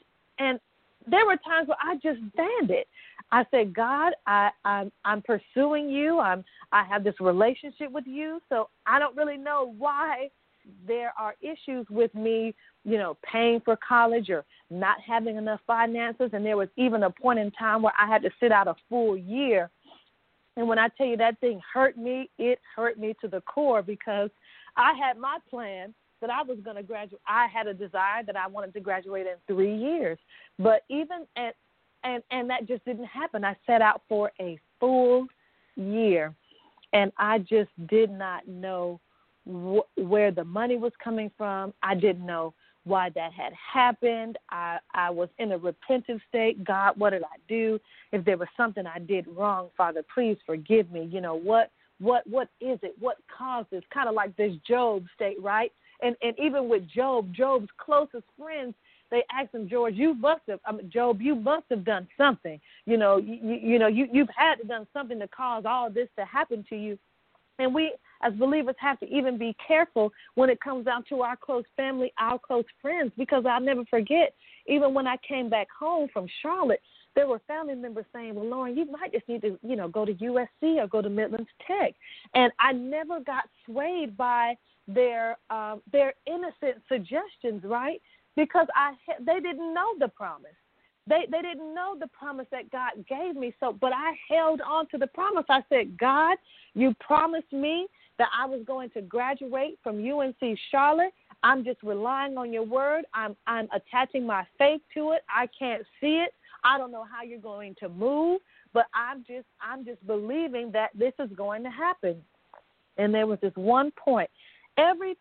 times where I just banned it. I said, God, I'm pursuing you. I have this relationship with you, so I don't really know why there are issues with me, paying for college or not having enough finances. And there was even a point in time where I had to sit out a full year. And when I tell you that thing hurt me, it hurt me to the core, because I had my plan that I was going to graduate. I had a desire that I wanted to graduate in 3 years. But even and that just didn't happen. I set out for a full year, and I just did not know where the money was coming from. I didn't know why that had happened. I was in a repentant state. God, what did I do? If there was something I did wrong, Father, please forgive me. You know, what is it? What caused this? Kind of like this Job state, right? And even with Job's closest friends, they asked him, Job, you must have done something. You've had to done something to cause all this to happen to you. And we, as believers, have to even be careful when it comes down to our close family, our close friends, because I'll never forget, even when I came back home from Charlotte, there were family members saying, well, Lauren, you might just need to, go to USC or go to Midlands Tech. And I never got swayed by their innocent suggestions, right? Because they didn't know the promise. They didn't know the promise that God gave me. But I held on to the promise. I said, God, you promised me that I was going to graduate from UNC Charlotte. I'm just relying on your word. I'm attaching my faith to it. I can't see it. I don't know how you're going to move, but I'm just believing that this is going to happen. And there was this one point. Every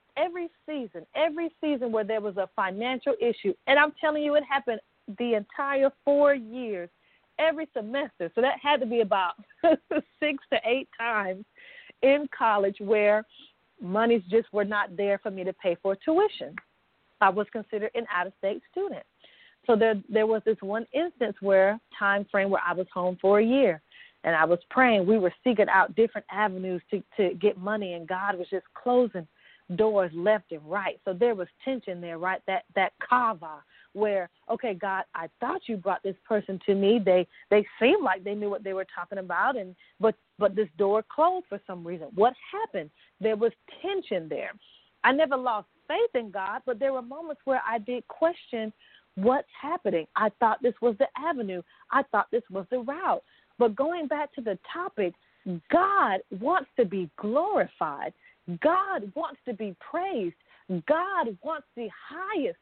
season where there was a financial issue, and I'm telling you, it happened the entire 4 years, every semester. So that had to be about 6 to 8 times in college where monies just were not there for me to pay for tuition. I was considered an out-of-state student. So there was this one instance where I was home for a year, and I was praying. We were seeking out different avenues to get money, and God was just closing doors left and right. So there was tension there, right? That kava where, okay, God, I thought you brought this person to me. They seemed like they knew what they were talking about, but this door closed for some reason. What happened? There was tension there. I never lost faith in God, but there were moments where I did question what's happening. I thought this was the avenue. I thought this was the route. But going back to the topic, God wants to be glorified. God wants to be praised. God wants the highest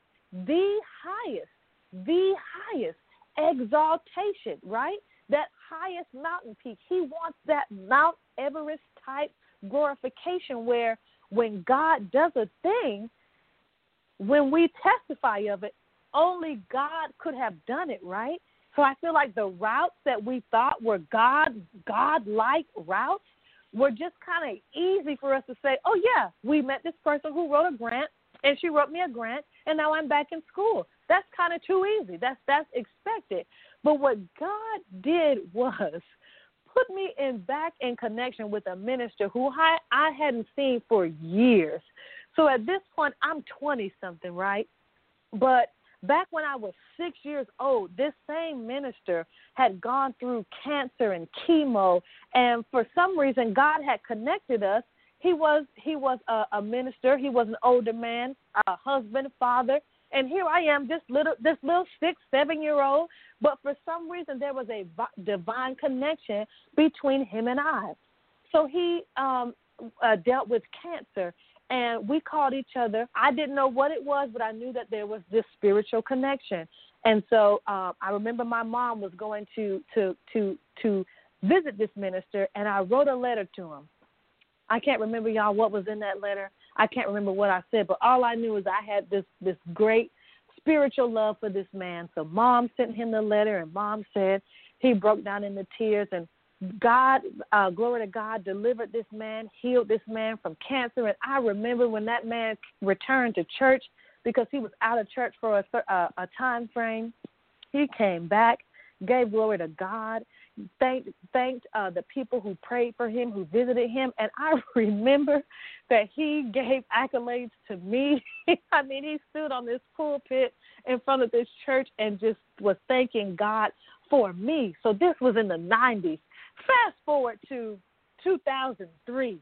exaltation, right? That highest mountain peak. He wants that Mount Everest type glorification where when God does a thing, when we testify of it, only God could have done it, right? So I feel like the routes that we thought were God-like routes were just kind of easy for us to say, oh, yeah, we met this person who wrote a grant, and she wrote me a grant, and now I'm back in school. That's kind of too easy. That's expected. But what God did was put me back in connection with a minister who I hadn't seen for years. So at this point, I'm 20-something, right? But back when I was 6 years old, this same minister had gone through cancer and chemo, and for some reason, God had connected us. He was a minister. He was an older man, a husband, father, and here I am, this little 6-7-year-old. But for some reason, there was a divine connection between him and I. So he dealt with cancer. And we called each other. I didn't know what it was, but I knew that there was this spiritual connection. And so I remember my mom was going to visit this minister, and I wrote a letter to him. I can't remember, y'all, what was in that letter. I can't remember what I said, but all I knew is I had this great spiritual love for this man. So Mom sent him the letter, and Mom said he broke down into tears, and God, glory to God, delivered this man, healed this man from cancer. And I remember when that man returned to church because he was out of church for a time frame. He came back, gave glory to God, thanked the people who prayed for him, who visited him. And I remember that he gave accolades to me. I mean, he stood on this pulpit in front of this church and just was thanking God for me. So this was in the 90s. Fast forward to 2003,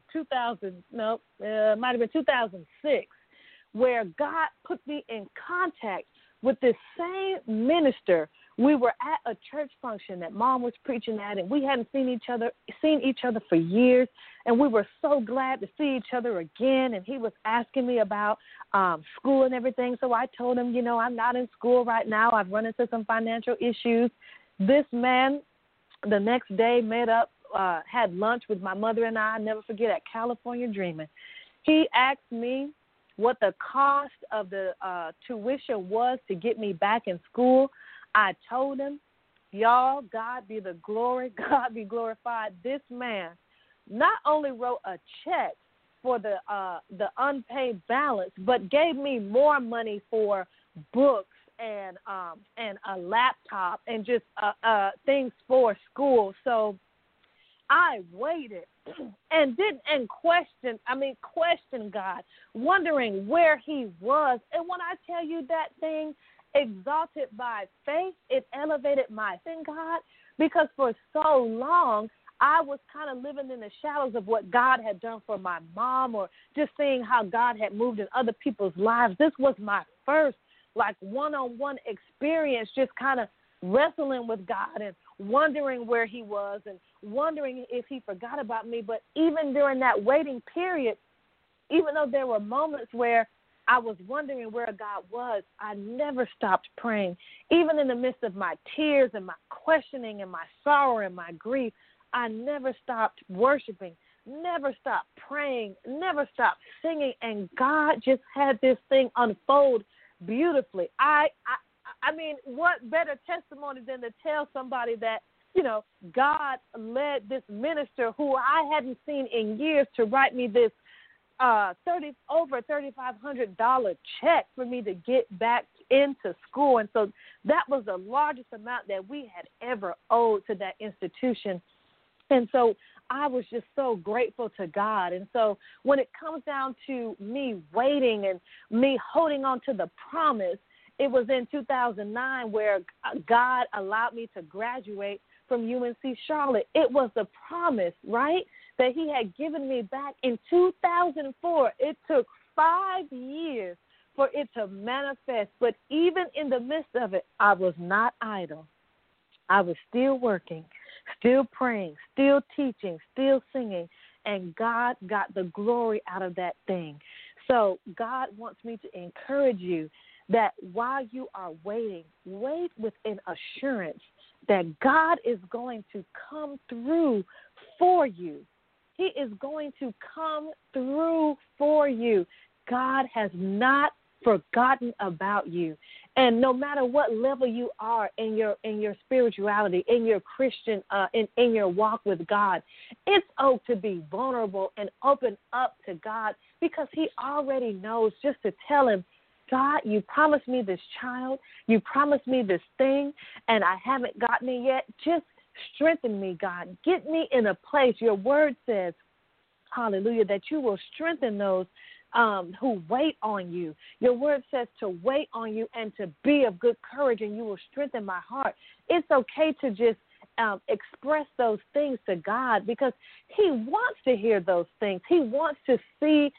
might have been 2006, where God put me in contact with this same minister. We were at a church function that Mom was preaching at, and we hadn't seen each other for years, and we were so glad to see each other again. And he was asking me about school and everything, so I told him, I'm not in school right now. I've run into some financial issues. This man, the next day, met up, had lunch with my mother and I never forget, at California Dreaming. He asked me what the cost of the tuition was to get me back in school. I told him, y'all, God be the glory, God be glorified. This man not only wrote a check for the unpaid balance, but gave me more money for books and a laptop and just things for school. So I waited and questioned God, wondering where he was. And when I tell you that thing, exalted by faith, it elevated my faith in God, because for so long I was kind of living in the shadows of what God had done for my mom, or just seeing how God had moved in other people's lives. This was my first one-on-one experience, just kind of wrestling with God and wondering where he was and wondering if he forgot about me. But even during that waiting period, even though there were moments where I was wondering where God was, I never stopped praying. Even in the midst of my tears and my questioning and my sorrow and my grief, I never stopped worshiping, never stopped praying, never stopped singing, and God just had this thing unfold beautifully. I mean, what better testimony than to tell somebody that, God led this minister who I hadn't seen in years to write me this over $3,500 check for me to get back into school. And so that was the largest amount that we had ever owed to that institution. And so I was just so grateful to God. And so when it comes down to me waiting and me holding on to the promise, it was in 2009 where God allowed me to graduate from UNC Charlotte. It was the promise, right, that he had given me back in 2004. It took 5 years for it to manifest. But even in the midst of it, I was not idle. I was still working, still praying, still teaching, still singing, and God got the glory out of that thing. So God wants me to encourage you that while you are waiting, wait with an assurance that God is going to come through for you. He is going to come through for you. God has not forgotten about you. And no matter what level you are in your spirituality, in your Christian, in your walk with God, it's okay to be vulnerable and open up to God, because he already knows. Just to tell him, God, you promised me this child, you promised me this thing, and I haven't gotten it yet. Just strengthen me, God. Get me in a place. Your word says, hallelujah, that you will strengthen those who wait on you. Your word says to wait on you and to be of good courage, and you will strengthen my heart. It's okay to just express those things to God, because he wants to hear those things. He wants to see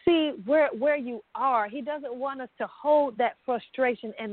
where you are. He doesn't want us to hold that frustration and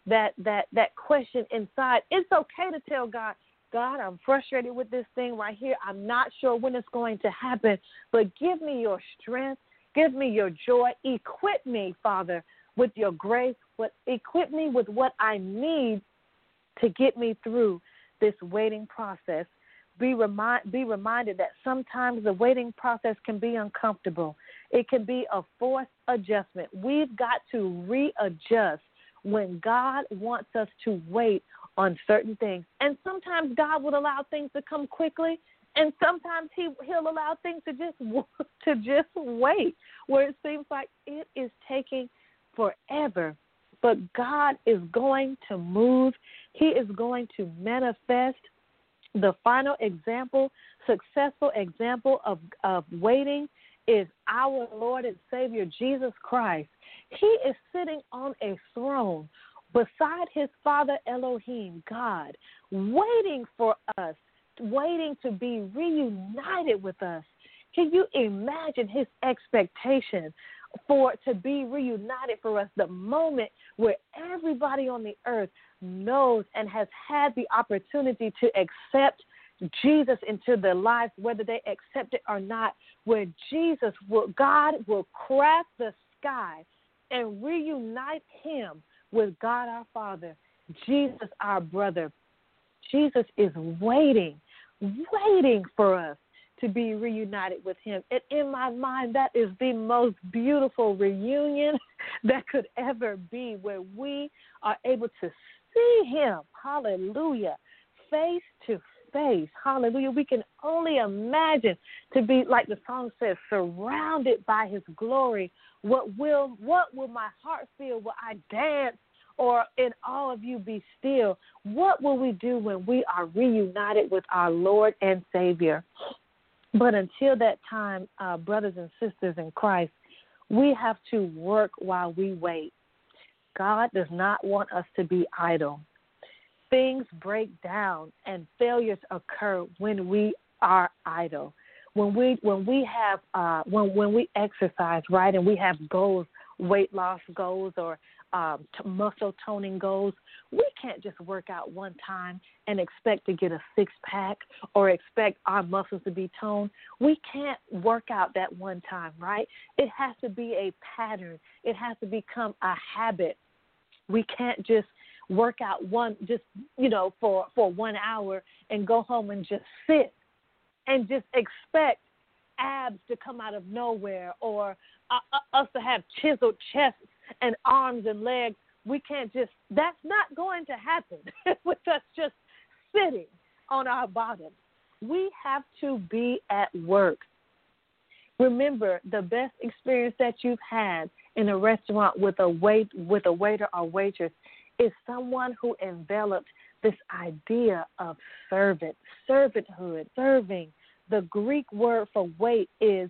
that question inside. It's okay to tell God, God, I'm frustrated with this thing right here. I'm not sure when it's going to happen, but give me your strength. Give me your joy. Equip me, Father, with your grace. Equip me with what I need to get me through this waiting process. Be reminded that sometimes the waiting process can be uncomfortable. It can be a forced adjustment. We've got to readjust when God wants us to wait on certain things. And sometimes God will allow things to come quickly, and sometimes he'll allow things to just wait, where it seems like it is taking forever. But God is going to move. He is going to manifest. The final example, successful example of waiting is our Lord and Savior, Jesus Christ. He is sitting on a throne beside his Father Elohim, God, waiting for us, waiting to be reunited with us. Can you imagine his expectation to be reunited for us, the moment where everybody on the earth knows and has had the opportunity to accept Jesus into their lives, whether they accept it or not, where God will crack the sky and reunite him with God our Father, Jesus our brother. Jesus is waiting for us to be reunited with him. And in my mind, that is the most beautiful reunion that could ever be, where we are able to see him, hallelujah, face to face, hallelujah. We can only imagine to be, like the song says, surrounded by his glory. What will my heart feel? Will I dance? Or in all of you be still? What will we do when we are reunited with our Lord and Savior? But until that time, brothers and sisters in Christ, we have to work while we wait. God does not want us to be idle. Things break down and failures occur when we are idle. When we exercise, right, and we have goals, weight loss goals or muscle toning goals, we can't just work out one time and expect to get a six-pack or expect our muscles to be toned. We can't work out that one time, right? It has to be a pattern. It has to become a habit. We can't just work out for 1 hour and go home and just sit and just expect abs to come out of nowhere or us to have chiseled chests and arms and legs. We can't that's not going to happen with us just sitting on our bottom. We have to be at work. Remember, the best experience that you've had in a restaurant with a waiter or waitress is someone who enveloped this idea of servanthood, serving. The Greek word for wait is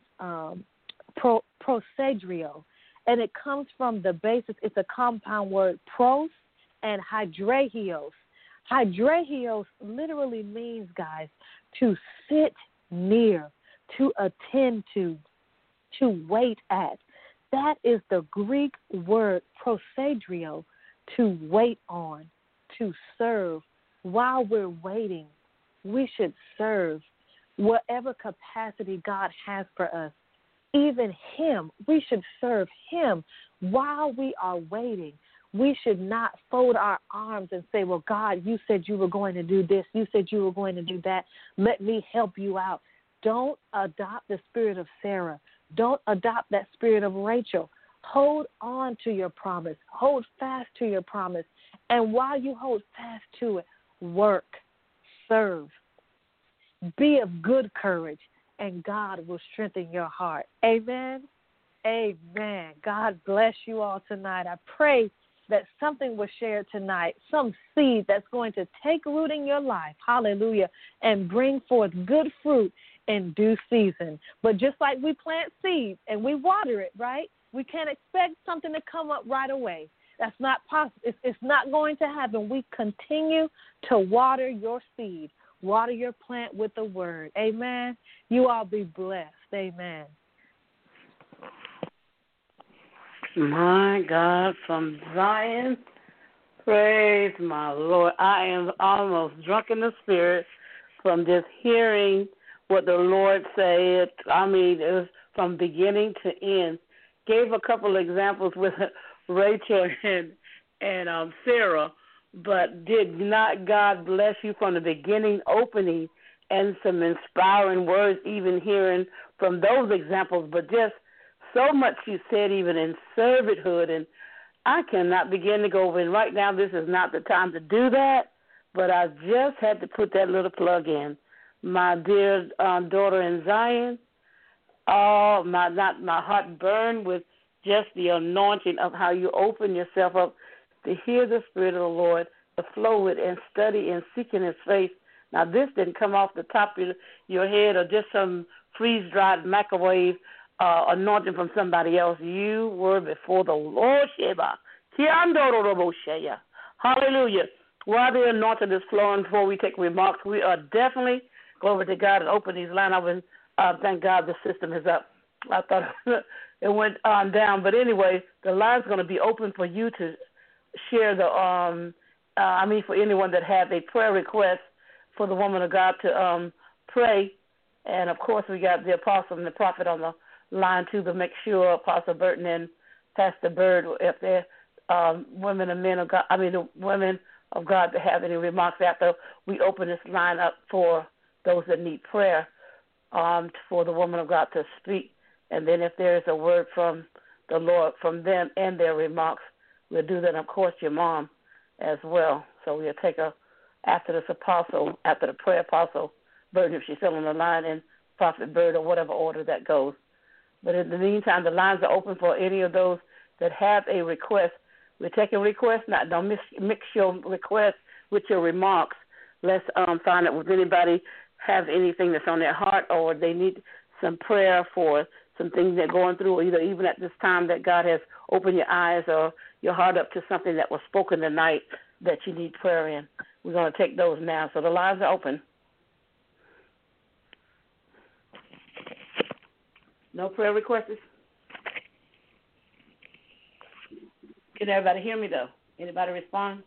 prosedrio, and it comes from the basis. It's a compound word, pros and hydreios. Hydreios literally means, guys, to sit near, to attend to wait at. That is the Greek word prosedrio, to wait on, to serve. While we're waiting, we should serve whatever capacity God has for us. Even him, we should serve him while we are waiting. We should not fold our arms and say, well, God, you said you were going to do this. You said you were going to do that. Let me help you out. Don't adopt the spirit of Sarah. Don't adopt that spirit of Rachel. Hold on to your promise. Hold fast to your promise. And while you hold fast to it, work, serve, be of good courage, and God will strengthen your heart. Amen. Amen. God bless you all tonight. I pray that something was shared tonight, some seed that's going to take root in your life, hallelujah, and bring forth good fruit in due season. But just like we plant seeds and we water it, right? We can't expect something to come up right away. That's not possible. It's not going to happen. We continue to water your seed, water your plant with the word. Amen. You all be blessed. Amen. My God, from Zion, praise my Lord. I am almost drunk in the spirit from just hearing what the Lord said. I mean, it was from beginning to end. Gave a couple of examples with Rachel and Sarah, but did not God bless you from the beginning, opening, and some inspiring words, even hearing from those examples, but just so much you said, even in servanthood, and I cannot begin to go over. And right now, this is not the time to do that, but I just had to put that little plug in. My dear daughter in Zion, my heart burned with just the anointing of how you open yourself up to hear the Spirit of the Lord, to flow with and study and seek in His face. Now, this didn't come off the top of your head or just some freeze-dried microwave anointing from somebody else. You were before the Lord. Hallelujah. While the anointing is flowing, before we take remarks, we are definitely, glory to God, and open these lines up. And thank God the system is up. I thought it went down. But anyway, the line's going to be open for you to share for anyone that has a prayer request for the woman of God to pray. And, of course, we got the apostle and the prophet on the line, too, to make sure Apostle Burton and Pastor Bird, if they're women and men of God, the women of God, to have any remarks after we open this line up for those that need prayer. for the woman of God to speak. And then if there is a word from the Lord from them and their remarks, we'll do that. Of course, your mom as well. So we'll take her after this apostle, after the prayer apostle, Bird, if she's still on the line, and Prophet Bird, or whatever order that goes. But in the meantime, the lines are open for any of those that have a request. We're taking requests now. Don't mix your request with your remarks. Let's find out if anybody have anything that's on their heart, or they need some prayer for some things they're going through, or either even at this time that God has opened your eyes or your heart up to something that was spoken tonight that you need prayer in. We're going to take those now. So the lines are open. No prayer requests? Can everybody hear me, though? Anybody respond?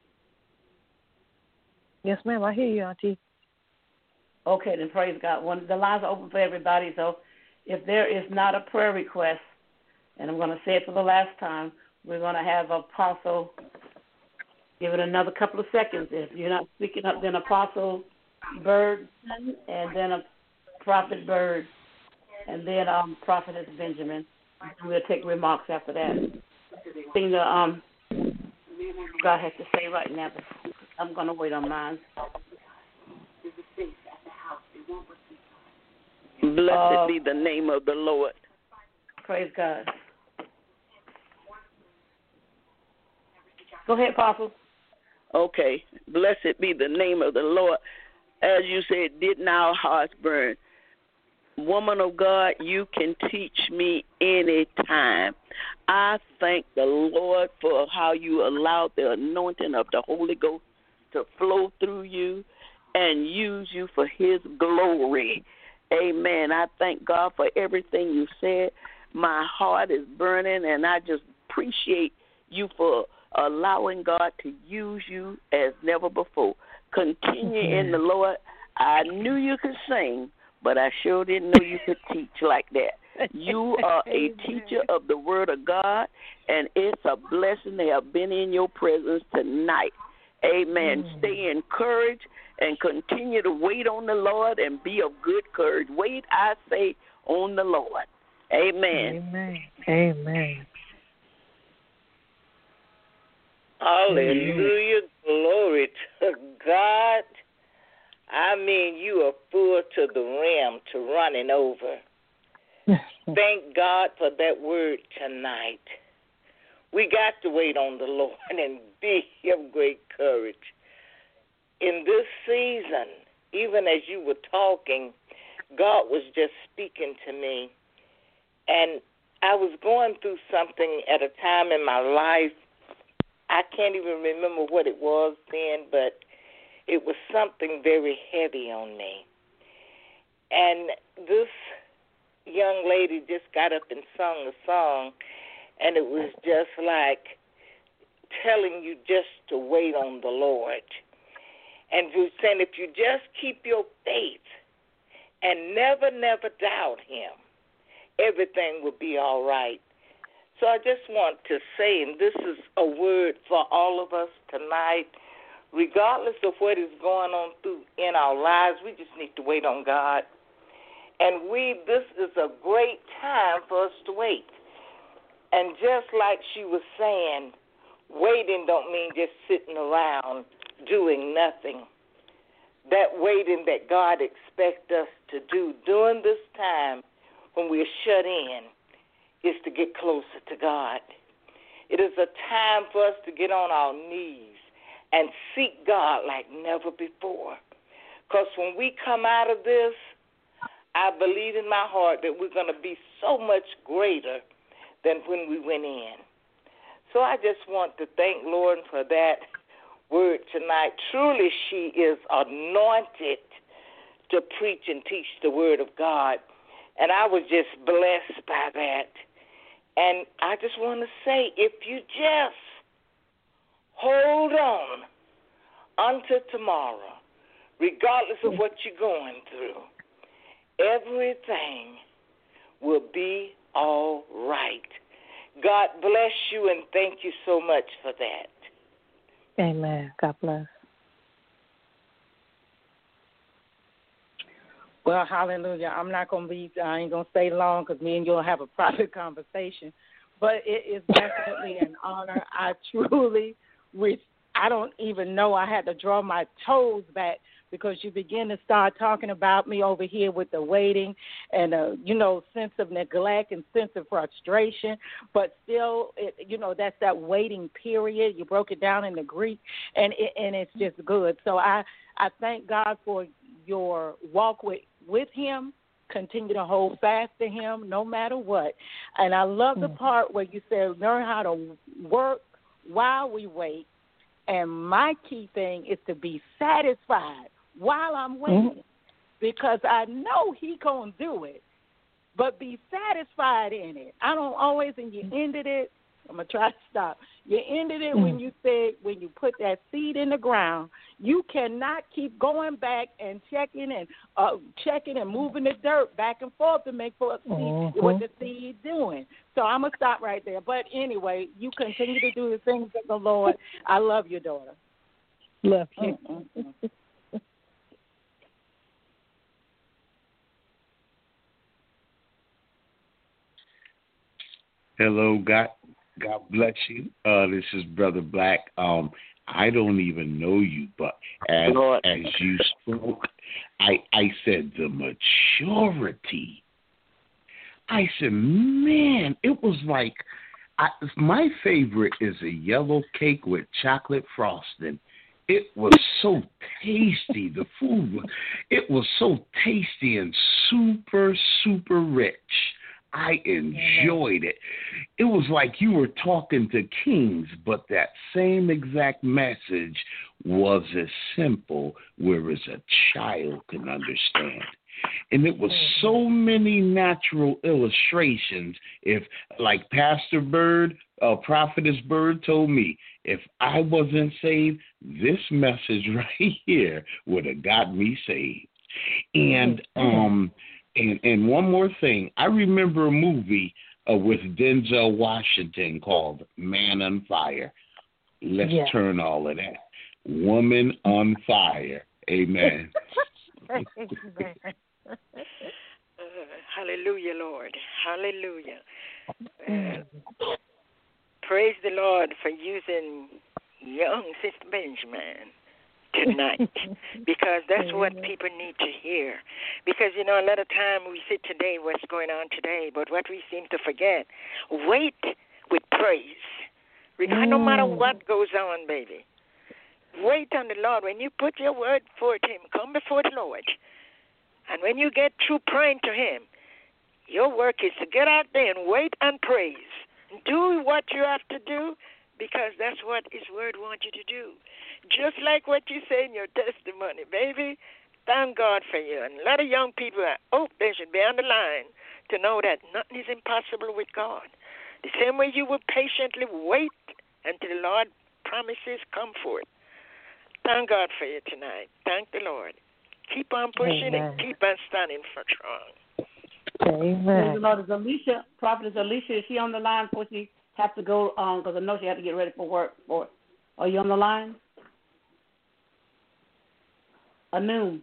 Yes, ma'am. I hear you, Auntie. Okay, then praise God. The lines are open for everybody, so if there is not a prayer request, and I'm going to say it for the last time, we're going to have Apostle give it another couple of seconds. If you're not speaking up, then Apostle Bird, and then a Prophet Bird, and then Prophetess Benjamin. We'll take remarks after that. Thing that God has to say right now, but I'm going to wait on mine. Blessed be the name of the Lord. Praise God. Go ahead, Apostle. Okay. Blessed be the name of the Lord. As you said, didn't our hearts burn? Woman of God, you can teach me any time. I thank the Lord for how you allowed the anointing of the Holy Ghost to flow through you and use you for his glory. Amen. I thank God for everything you said. My heart is burning, and I just appreciate you for allowing God to use you as never before. Continue in the Lord. I knew you could sing, but I sure didn't know you could teach like that. You are a teacher of the Word of God, and it's a blessing to have been in your presence tonight. Amen. Stay encouraged and continue to wait on the Lord and be of good courage. Wait, I say, on the Lord. Amen. Amen. Amen. Hallelujah. Glory to God. I mean, you are full to the rim, to running over. Thank God for that word tonight. We got to wait on the Lord and be of great courage. In this season, even as you were talking, God was just speaking to me. And I was going through something at a time in my life. I can't even remember what it was then, but it was something very heavy on me. And this young lady just got up and sung a song, and it was just like telling you just to wait on the Lord. And she was saying if you just keep your faith and never, never doubt him, everything will be all right. So I just want to say, and this is a word for all of us tonight, regardless of what is going on in our lives, we just need to wait on God. And this is a great time for us to wait. And just like she was saying, waiting don't mean just sitting around doing nothing. That waiting that God expects us to do during this time when we're shut in is to get closer to God. It is a time for us to get on our knees and seek God like never before. Because when we come out of this, I believe in my heart that we're going to be so much greater than when we went in. So I just want to thank Lord for that word tonight. Truly, she is anointed to preach and teach the word of God. And I was just blessed by that. And I just want to say, if you just hold on until tomorrow, regardless of what you're going through, everything will be all right. God bless you, and thank you so much for that. Amen. God bless. Well, hallelujah. I ain't going to stay long because me and you will have a private conversation. But it is definitely an honor. I truly wish, I don't even know, I had to draw my toes back because you begin to start talking about me over here with the waiting and, sense of neglect and sense of frustration. But still, that's that waiting period. You broke it down in the Greek, and it's just good. So I thank God for your walk with him. Continue to hold fast to him no matter what. And I love the part where you said learn how to work while we wait. And my key thing is to be satisfied while I'm waiting because I know he going to do it. But be satisfied in it. I don't always, and you ended it. I'm going to try to stop. You ended it when you said when you put that seed in the ground, you cannot keep going back and checking and moving the dirt back and forth to make for see what the seed doing. So I'm going to stop right there. But anyway, you continue to do the things of the Lord. I love your daughter. Love you. Hello, God bless you. This is Brother Black. I don't even know you, but as you spoke, I said the maturity. I said, man, it was like my favorite is a yellow cake with chocolate frosting. It was so tasty. The food was so tasty and super, super rich. I enjoyed it. It was like you were talking to kings, but that same exact message was as simple whereas a child can understand. And it was so many natural illustrations. If, like Pastor Bird, Prophetess Bird told me, if I wasn't saved, this message right here would have got me saved. And And one more thing, I remember a movie with Denzel Washington called Man on Fire. Let's turn all of that. Woman on Fire. Amen. Hallelujah, Lord. Hallelujah. Praise the Lord for using young Sister Benjamin tonight, because that's what people need to hear. Because, a lot of time we sit today, what's going on today, but what we seem to forget, wait with praise. Because no matter what goes on, baby, wait on the Lord. When you put your word before him, come before the Lord. And when you get through praying to him, your work is to get out there and wait and praise. Do what you have to do, because that's what his word wants you to do. Just like what you say in your testimony, baby, thank God for you. And a lot of young people, they should be on the line to know that nothing is impossible with God. The same way you will patiently wait until the Lord promises come forth. Thank God for you tonight. Thank the Lord. Keep on pushing and keep on standing for strong. Amen. Praise the Lord. Is Prophetess Alicia, is she on the line before she has to go on? Because I know she had to get ready for work. Are you on the line? Noon.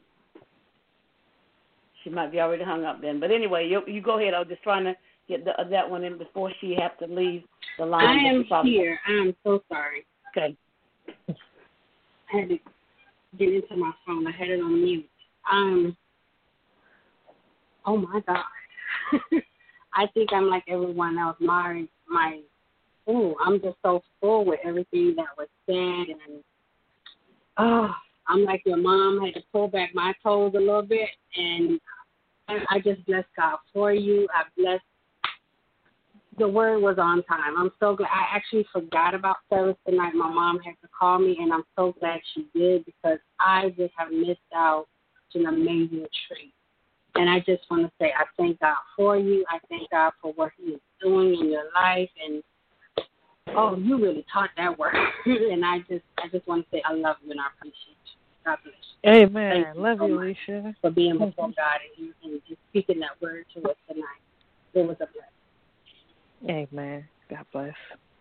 She might be already hung up then. But anyway, you go ahead. I was just trying to get that one in before she has to leave the line. I am here. I am so sorry. Okay. I had to get into my phone. I had it on mute. Oh my God. I think I'm like everyone else. I'm just so full with everything that was said, and I'm like your mom, had to pull back my toes a little bit, and I just bless God for you. I bless. The word was on time. I'm so glad. I actually forgot about service tonight. My mom had to call me, and I'm so glad she did, because I just have missed out an amazing treat. And I just want to say I thank God for you. I thank God for what he is doing in your life. And, you really taught that word. And I just want to say I love you and I appreciate you. God bless you. Amen. Love you, Alicia. For being before God and speaking that word to us tonight. It was a blessing. Amen. God bless.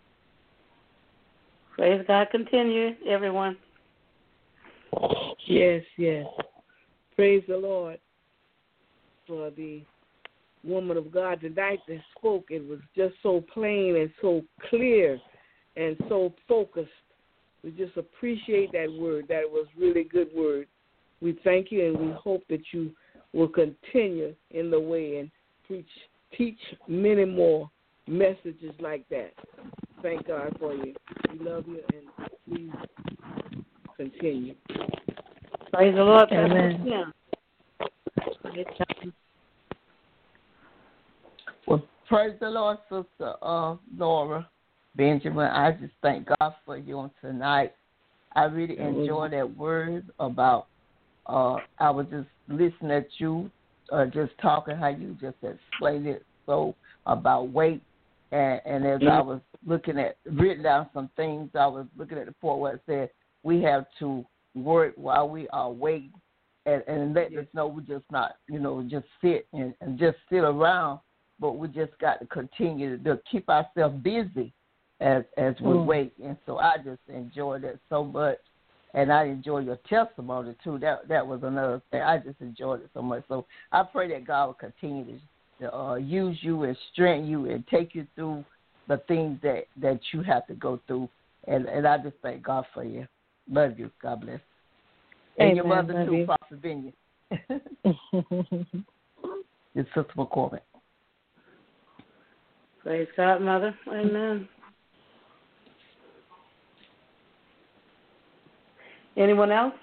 Praise God. Continue, everyone. Yes. Praise the Lord. for the woman of God tonight that spoke. It was just so plain and so clear and so focused. We just appreciate that word. That was really good word. We thank you, and we hope that you will continue in the way and teach many more messages like that. Thank God for you. We love you, and please continue. Praise the Lord. Amen. Well, praise the Lord, Sister Laura Benjamin. I just thank God for you on tonight. I really enjoyed that word about, I was just listening at you, just talking how you just explained it so about weight. And as I was written down some things, I was looking at the part where it said we have to work while we are waiting and let us know we just not, just sit and just sit around, but we just got to continue to keep ourselves busy as we wait. And so I just enjoyed that so much. And I enjoy your testimony, too. That was another thing. I just enjoyed it so much. So I pray that God will continue to use you and strengthen you and take you through the things that you have to go through. And I just thank God for you. Love you. God bless. And your mother, too, Pastor Vinny. Your Sister McCormick. Praise God, Mother. Amen. Anyone else?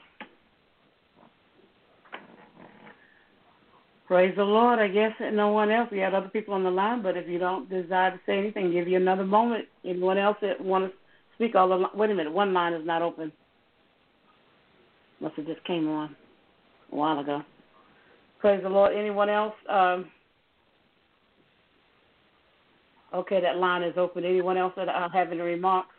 Praise the Lord. I guess no one else. We have other people on the line, but if you don't desire to say anything, give you another moment. Anyone else that want to speak? Wait a minute. One line is not open. Must have just came on a while ago. Praise the Lord. Anyone else? Okay, that line is open. Anyone else that have any remarks?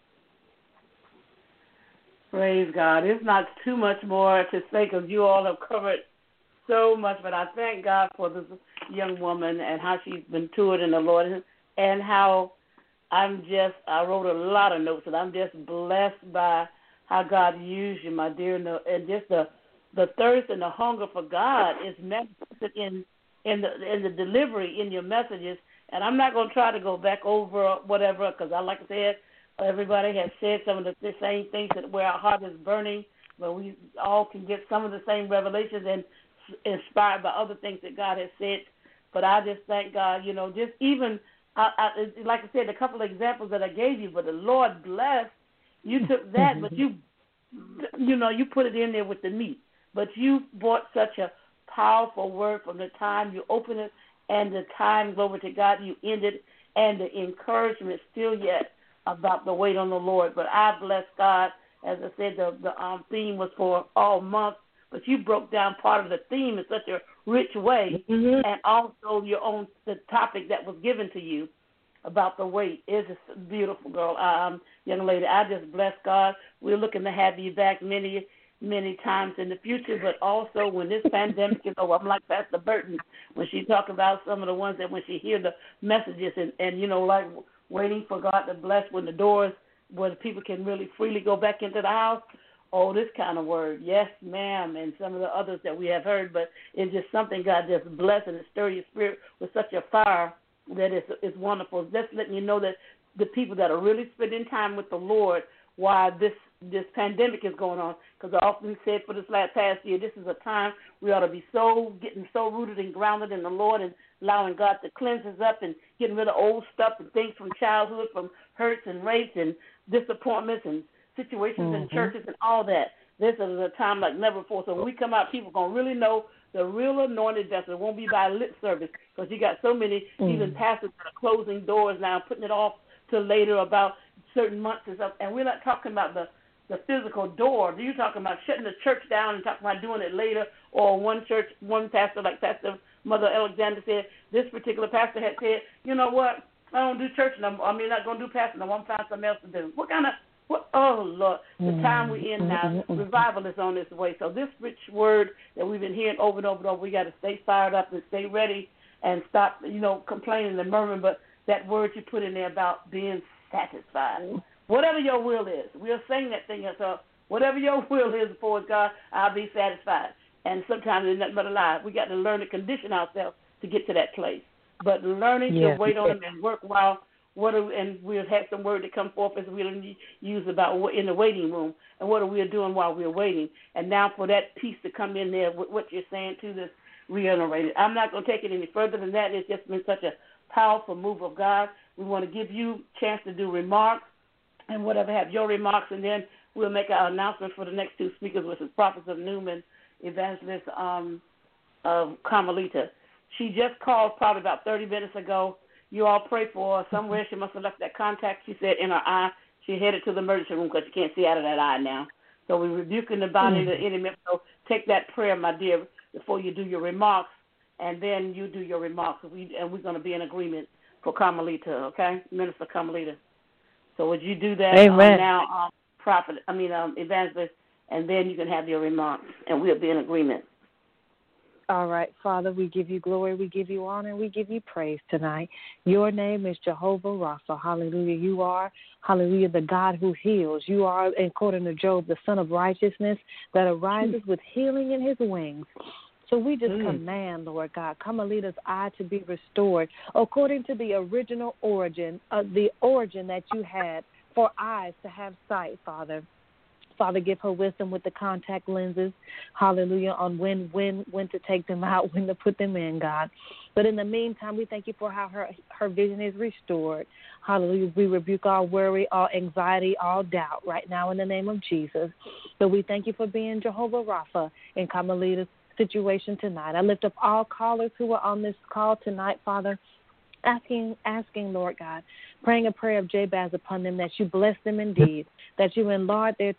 Praise God. It's not too much more to say because you all have covered so much, but I thank God for this young woman and how she's been to it in the Lord, and how I wrote a lot of notes, and I'm just blessed by how God used you, my dear, and just the thirst and the hunger for God is manifested in the delivery in your messages. And I'm not going to try to go back over whatever, because like I said, everybody has said some of the same things that where our heart is burning, but we all can get some of the same revelations and inspired by other things that God has said. But I just thank God, just even, like I said, a couple of examples that I gave you, but the Lord blessed. You took that, but you put it in there with the meat. But you brought such a powerful word from the time you opened it and the time, glory to God, you ended, and the encouragement still yet about the wait on the Lord. But I bless God. As I said, the theme was for all month, but you broke down part of the theme in such a rich way, and also the topic that was given to you about the wait. It's a beautiful, girl, young lady. I just bless God. We're looking to have you back many, many times in the future, but also when this pandemic is over, I'm like Pastor Burton when she talk about some of the ones that when she hear the messages and like waiting for God to bless when the doors where the people can really freely go back into the house. Oh, this kind of word. Yes, ma'am, and some of the others that we have heard, but it's just something God just bless and stir your spirit with such a fire that it's wonderful. Just letting you know that the people that are really spending time with the Lord while this pandemic is going on, because I often said for this past year, this is a time we ought to be getting so rooted and grounded in the Lord and allowing God to cleanse us up and getting rid of old stuff and things from childhood, from hurts and rapes and disappointments and situations in churches and all that. This is a time like never before. So when we come out, people are going to really know the real anointed vessel. It won't be by lip service, because you got so many even pastors that are closing doors now, putting it off to later about certain months and stuff. And we're not talking about the physical door. You're talking about shutting the church down and talking about doing it later. Or one pastor, like Pastor Mother Alexander said, this particular pastor had said, you know what, I don't do church no more. Not going to do pastor no more. I'm finding something else to do. Oh, Lord, the time we're in now, revival is on its way. So this rich word that we've been hearing over and over and over, we got to stay fired up and stay ready and stop, complaining and murmuring. But that word you put in there about being satisfied. Whatever your will is, we'll sing that thing. So whatever your will is for God, I'll be satisfied. And sometimes it's nothing but a lie. We got to learn to condition ourselves to get to that place. But learning to wait on Him and work while and we'll have some word to come forth as we'll use about in the waiting room and what are we doing while we're waiting. And now for that piece to come in there with what you're saying to this reiterated. I'm not going to take it any further than that. It's just been such a powerful move of God. We want to give you a chance to do remarks and whatever, have your remarks, and then we'll make our announcement for the next two speakers, which is Prophets of Newman, Evangelist of Carmelita. She just called probably about 30 minutes ago. You all pray for her. Somewhere she must have left that contact, she said, in her eye. She headed to the emergency room because she can't see out of that eye now. So we're rebuking the body of the enemy. So take that prayer, my dear, before you do your remarks, and then you do your remarks. And we're going to be in agreement for Carmelita, okay? Minister Carmelita. So would you do that now, Evangelist, and then you can have your remarks, and we'll be in agreement. All right, Father, we give you glory, we give you honor, we give you praise tonight. Your name is Jehovah Rapha. Hallelujah. You are, hallelujah, the God who heals. You are, according to Job, the Son of Righteousness that arises with healing in his wings. So we just command, Lord God, Carmelita's eye to be restored according to the original origin, the origin that you had for eyes to have sight, Father. Father, give her wisdom with the contact lenses, hallelujah, on when to take them out, when to put them in, God. But in the meantime, we thank you for how her vision is restored. Hallelujah. We rebuke all worry, all anxiety, all doubt right now in the name of Jesus. So we thank you for being Jehovah Rapha in Carmelita's situation tonight. I lift up all callers who are on this call tonight, Father, asking, Lord God, praying a prayer of Jabez upon them, that you bless them indeed, that you enlarge their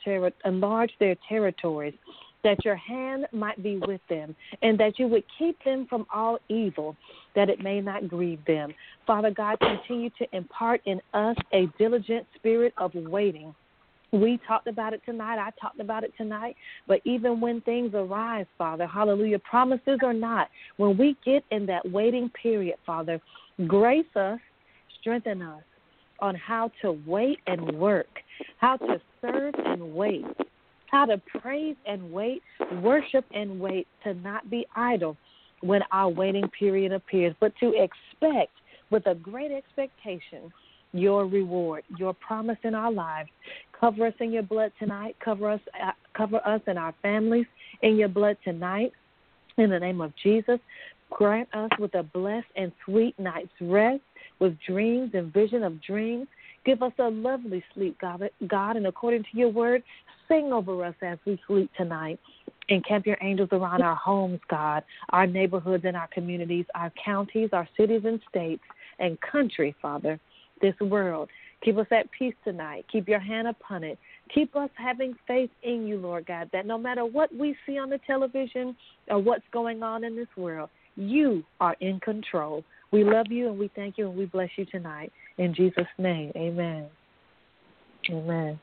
territories, that your hand might be with them, and that you would keep them from all evil, that it may not grieve them. Father God, continue to impart in us a diligent spirit of waiting. We talked about it tonight. I talked about it tonight. But even when things arise, Father, hallelujah, promises or not, when we get in that waiting period, Father, grace us, strengthen us on how to wait and work, how to serve and wait, how to praise and wait, worship and wait, to not be idle when our waiting period appears, but to expect with a great expectation your reward, your promise in our lives. Cover us in your blood tonight. Cover us and our families in your blood tonight. In the name of Jesus, grant us with a blessed and sweet night's rest, with dreams and vision of dreams. Give us a lovely sleep, God, and according to your word, sing over us as we sleep tonight. Encamp your angels around our homes, God, our neighborhoods and our communities, our counties, our cities and states and country, Father, this world. Keep us at peace tonight. Keep your hand upon it. Keep us having faith in you, Lord God, that no matter what we see on the television or what's going on in this world, you are in control. We love you and we thank you and we bless you tonight. In Jesus' name, amen. Amen.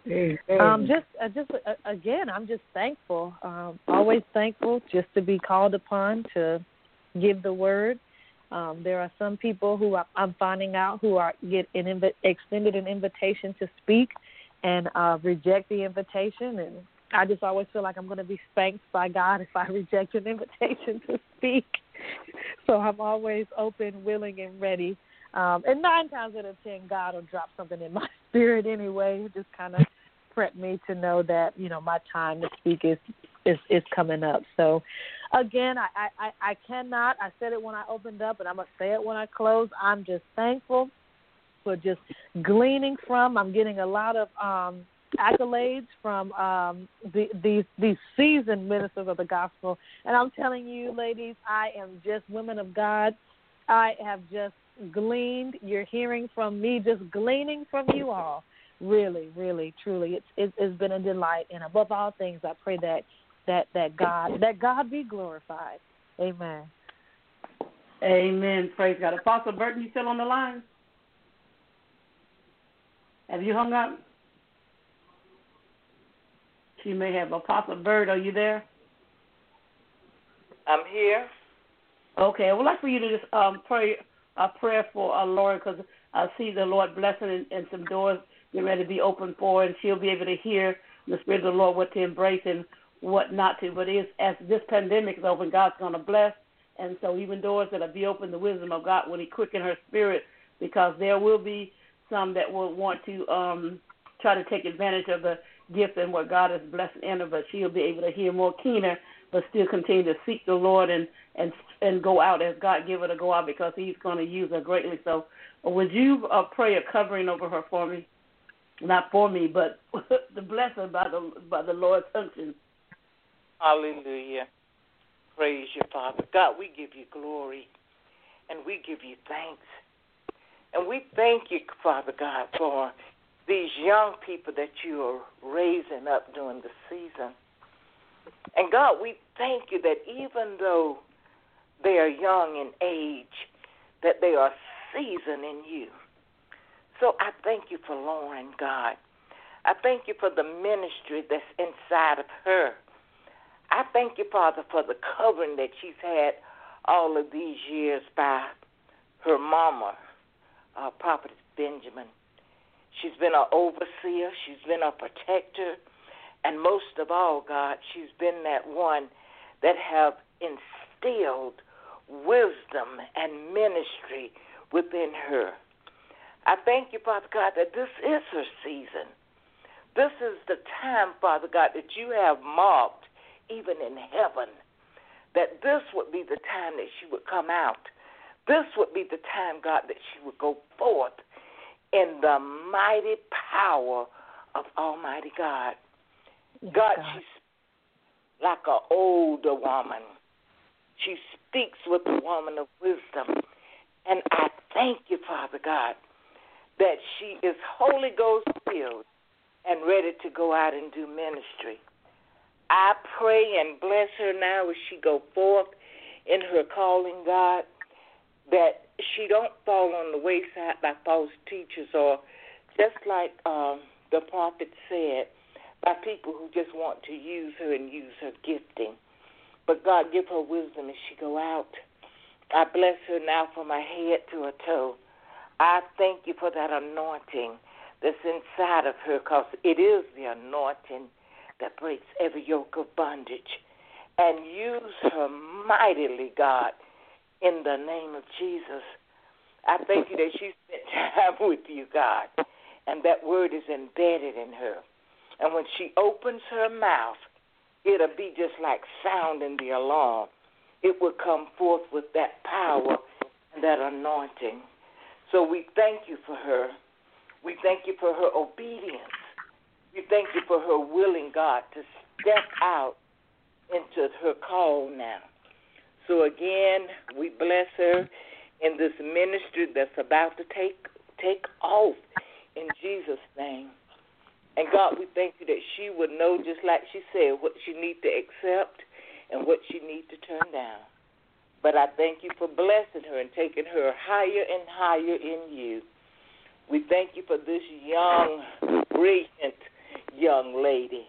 Again, I'm just thankful. Always thankful just to be called upon to give the word. There are some people who I'm finding out who get extended an invitation to speak and reject the invitation, and I just always feel like I'm going to be spanked by God if I reject an invitation to speak. So I'm always open, willing, and ready. And 9 times out of 10, God will drop something in my spirit anyway. Just kind of prep me to know that, my time to speak is coming up. So, again, I cannot. I said it when I opened up, and I'm going to say it when I close. I'm just thankful for just gleaning from. I'm getting a lot of accolades from these seasoned ministers of the gospel. And I'm telling you, ladies, I am just women of God. I have just gleaned. You're hearing from me, just gleaning from you all. Really, really, truly, it's been a delight. And above all things, I pray that God be glorified. Amen. Amen. Praise God. Apostle Burton, you still on the line? Have you hung up? She may have. Apostle Bird, are you there? I'm here. Okay, I would like for you to just pray a prayer for Laura, because I see the Lord blessing and some doors getting ready to be open for her, and she'll be able to hear the Spirit of the Lord what to embrace and what not to. But as this pandemic is open, God's going to bless. And so even doors that will be open, the wisdom of God will He quicken her spirit, because there will be some that will want to try to take advantage of the gift and what God has blessed in her, but she'll be able to hear more keener, but still continue to seek the Lord and go out as God give her to go out, because He's going to use her greatly. So would you pray a covering over her for me? Not for me, but the blessing by the Lord's unction. Hallelujah. Praise you, Father. God, we give you glory, and we give you thanks. And we thank you, Father God, for these young people that you are raising up during the season. And God, we thank you that even though they are young in age, that they are seasoned in you. So I thank you for Lauren, God. I thank you for the ministry that's inside of her. I thank you, Father, for the covering that she's had all of these years by her mama, Prophetess Benjamin. She's been an overseer. She's been a protector. And most of all, God, she's been that one that have instilled wisdom and ministry within her. I thank you, Father God, that this is her season. This is the time, Father God, that you have marked even in heaven, that this would be the time that she would come out. This would be the time, God, that she would go forth in the mighty power of Almighty God. Yes, God, she's like an older woman. She speaks with the woman of wisdom. And I thank you, Father God, that she is Holy Ghost filled and ready to go out and do ministry. I pray and bless her now as she go forth in her calling, God, that she don't fall on the wayside by false teachers, or just like the prophet said, by people who just want to use her and use her gifting. But God, give her wisdom as she go out. I bless her now from her head to her toe. I thank you for that anointing that's inside of her, because it is the anointing that breaks every yoke of bondage. And use her mightily, God, in the name of Jesus. I thank you that she spent time with you, God, and that word is embedded in her. And when she opens her mouth, it'll be just like sounding the alarm. It will come forth with that power and that anointing. So we thank you for her. We thank you for her obedience. We thank you for her willing, God, to step out into her call now. So again, we bless her in this ministry that's about to take off in Jesus' name. And God, we thank you that she would know, just like she said, what she needs to accept and what she needs to turn down. But I thank you for blessing her and taking her higher and higher in you. We thank you for this young, brilliant young lady,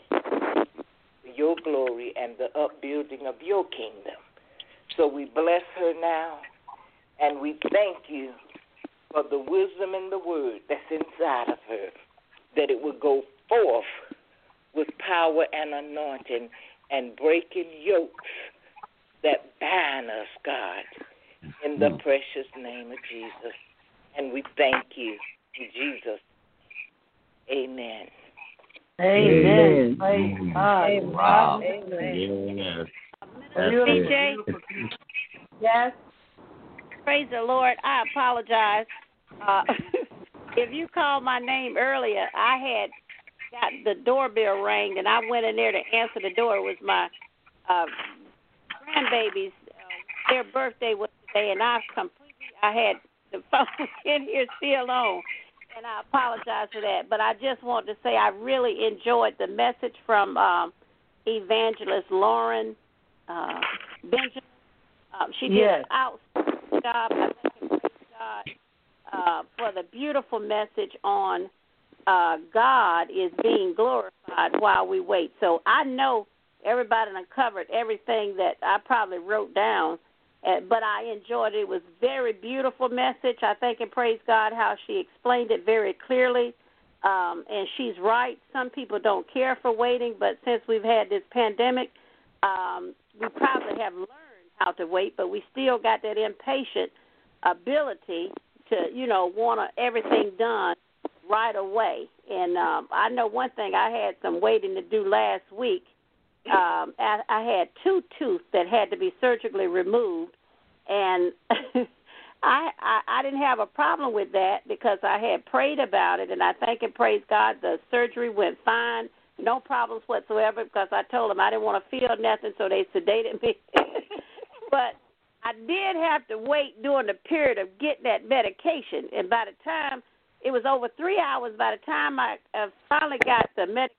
for your glory and the upbuilding of your kingdom. So we bless her now, and we thank you for the wisdom and the word that's inside of her, that it will go forth with power and anointing and breaking yokes that bind us, God, in the precious name of Jesus. And we thank you in Jesus. Amen. Amen. Praise God. Wow. Amen. Yes. DJ? Yes. Praise the Lord. I apologize. If you called my name earlier, I had got the doorbell rang, and I went in there to answer the door. It was my grandbabies. Their birthday was today, and I had the phone in here still on, and I apologize for that. But I just want to say I really enjoyed the message from Evangelist Lauren Benjamin. She did an outstanding job. I thank and praise God for the beautiful message on God is being glorified while we wait. So I know everybody done covered everything that I probably wrote down, but I enjoyed it. It was a very beautiful message. I thank and praise God how she explained it very clearly. And she's right. Some people don't care for waiting, but since we've had this pandemic, we probably have learned how to wait, but we still got that impatient ability to, want everything done right away. And I know one thing, I had some waiting to do last week. I had 2 teeth that had to be surgically removed, and I didn't have a problem with that because I had prayed about it, and I thank and praise God the surgery went fine, no problems whatsoever, because I told them I didn't want to feel nothing, so they sedated me. But I did have to wait during the period of getting that medication, and by the time, it was over 3 hours by the time I finally got the medication,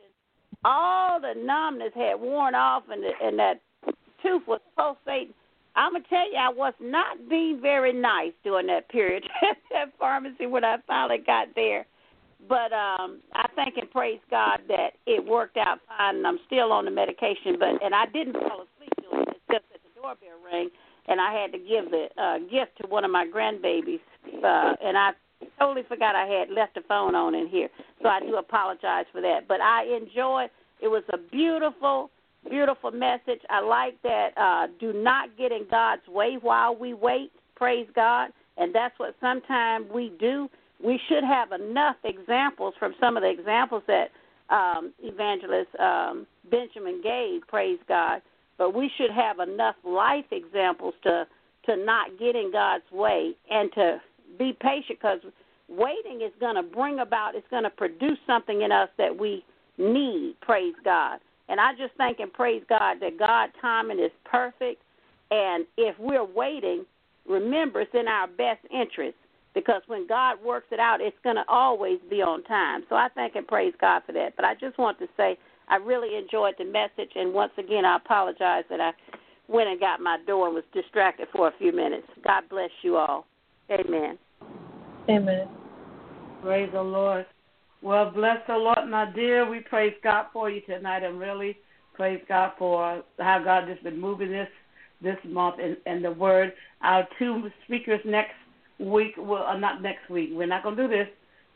all the numbness had worn off, and that tooth was pulsating. I'm going to tell you, I was not being very nice during that period at that pharmacy when I finally got there. But I thank and praise God that it worked out fine, and I'm still on the medication. And I didn't fall asleep doing it. It's just that the doorbell rang, and I had to give the gift to one of my grandbabies, and I totally forgot I had left the phone on in here. So I do apologize for that. But I enjoyed. It was a beautiful, beautiful message. I like that. Do not get in God's way while we wait. Praise God. And that's what sometimes we do. We should have enough examples from some of the examples that Evangelist Benjamin gave, praise God. But we should have enough life examples to not get in God's way and to be patient, because waiting is going to bring about, it's going to produce something in us that we need, praise God. And I just thank and praise God that God's timing is perfect. And if we're waiting, remember it's in our best interest, because when God works it out, it's going to always be on time. So I thank and praise God for that. But I just want to say I really enjoyed the message. And once again, I apologize that I went and got my door and was distracted for a few minutes. God bless you all. Amen. Amen. Praise the Lord. Well, bless the Lord, my dear. We praise God for you tonight, and really praise God for how God has been moving this month and the Word. Our 2 speakers next week, well, not next week. We're not going to do this.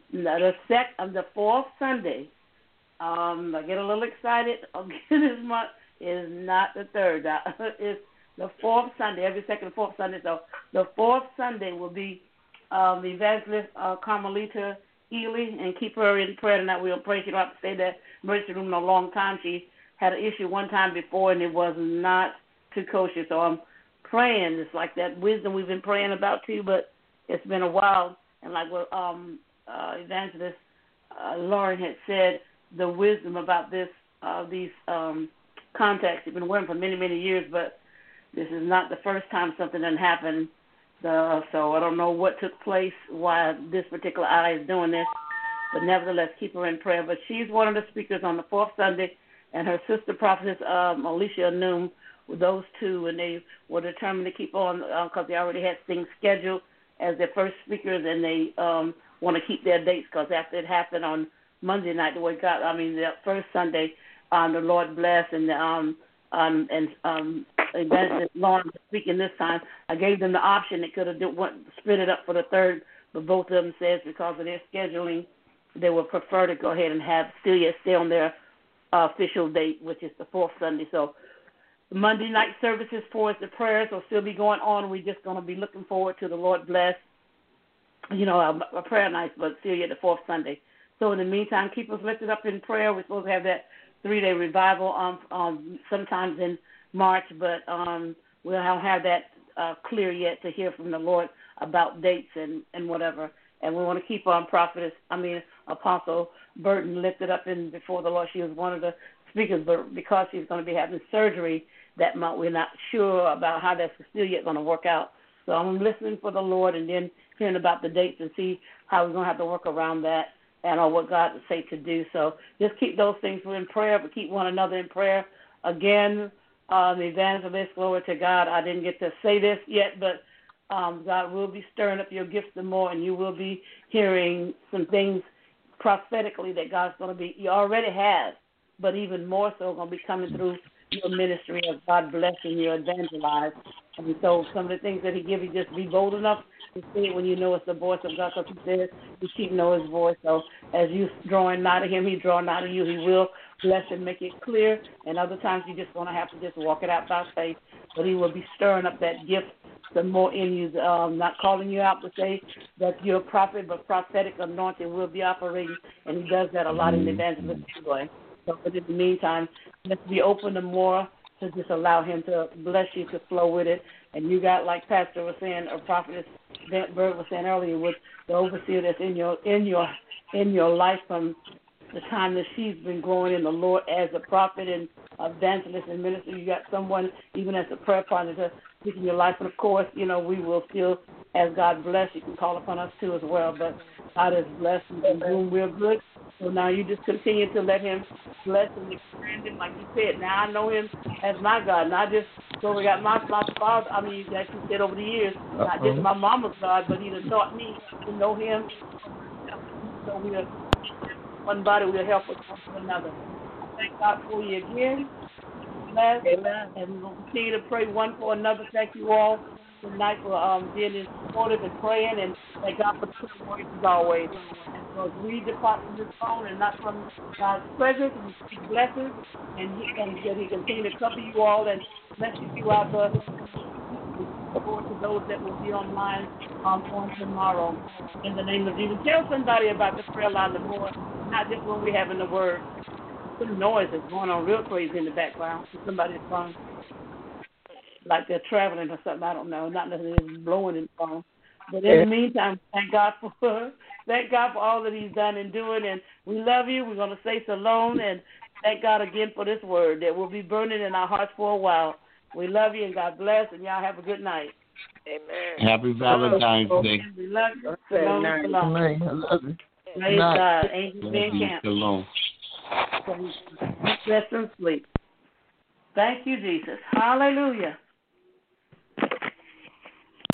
The 4th Sunday. I get a little excited. This month is not the 3rd. It's the 4th Sunday, every second 4th Sunday. So the 4th Sunday will be the evangelist Carmelita Ely, and keep her in prayer tonight. We'll pray. She don't have to stay in that emergency room a long time. She had an issue one time before, and it was not too kosher. So I'm praying. It's like that wisdom we've been praying about too, but it's been a while. And like what evangelist Lauren had said, the wisdom about these contacts have been wearing for many, many years, but this is not the first time something done happened. So I don't know what took place, why this particular eye is doing this, but nevertheless, keep her in prayer. But she's one of the speakers on the 4th Sunday, and her sister prophetess, Alicia Noom, with those 2, and they were determined to keep on because they already had things scheduled as their first speakers, and they want to keep their dates, because after it happened on Monday night, the first Sunday, the Lord blessed, and Evangelist Lauren speaking this time. I gave them the option. They could have split it up for the 3rd, but both of them says because of their scheduling, they would prefer to go ahead and have Celia stay on their official date, which is the 4th Sunday. So Monday night services for us, the prayers will still be going on. We're just going to be looking forward to the Lord bless, a prayer night, but Celia the 4th Sunday. So in the meantime, keep us lifted up in prayer. We're supposed to have that 3-day revival sometimes in March, but we don't have that clear yet to hear from the Lord about dates and whatever. And we want to keep on Apostle Burton lifted up before the Lord. She was one of the speakers, but because she's going to be having surgery that month, we're not sure about how that's still yet going to work out. So I'm listening for the Lord and then hearing about the dates and see how we're going to have to work around that and what God would say to do. So just keep those things in prayer, but keep one another in prayer. Again, the evangelist, glory to God. I didn't get to say this yet, but God will be stirring up your gifts some more, and you will be hearing some things prophetically that God's going to be, He already has, but even more so going to be coming through your ministry as God bless and you evangelize. And so some of the things that he gives you, just be bold enough to say it when you know it's the voice of God, because he says you keep know his voice. So as you drawing nigh to him, he draw nigh to you. He will bless and make it clear. And other times you just going to have to just walk it out by faith. But he will be stirring up that gift some more in you, not calling you out to say that you're a prophet, but prophetic anointing will be operating. And he does that a lot in the evangelist anyway. So but in the meantime, let's be open to more, to just allow him to bless you, to flow with it. And you got, like Pastor was saying, or Prophetess Bird was saying earlier, with the overseer that's in your life from the time that she's been growing in the Lord as a prophet and evangelist and minister. You got someone, even as a prayer partner, to speak in your life. And, of course, we will still, as God bless, you can call upon us too as well. But God is blessed and been doing real good. So now you just continue to let him bless and expand him, like you said. Now I know him as my God, not just so we got my father. I mean, like you said over the years, not just my mama's God, but he done taught me to know him. So we are one body, we'll help us one another. Thank God for you again. Bless. Amen. And we're going to continue to pray one for another. Thank you all tonight for being supportive and praying, and thank God for the prayer words as always. And so as we depart from this phone and not from God's presence, we speak blessings, and that he continue to cover you all and bless you throughout the forward to those that will be online on tomorrow. In the name of Jesus. Tell somebody about the prayer line the more, not just when we're having the word. Some noise is going on real crazy in the background. Somebody's phone, like they're traveling or something. I don't know. Not necessarily blowing in the phone. But in the meantime, thank God for all that he's done and doing. And we love you. We're going to say shalom. And thank God again for this word that will be burning in our hearts for a while. We love you, and God bless, and y'all have a good night. Amen. Happy Valentine's Day. We love you. Shalom, shalom. I love you. Praise God. Angels being camped. Shalom. Rest and sleep. Thank you, Jesus. Hallelujah.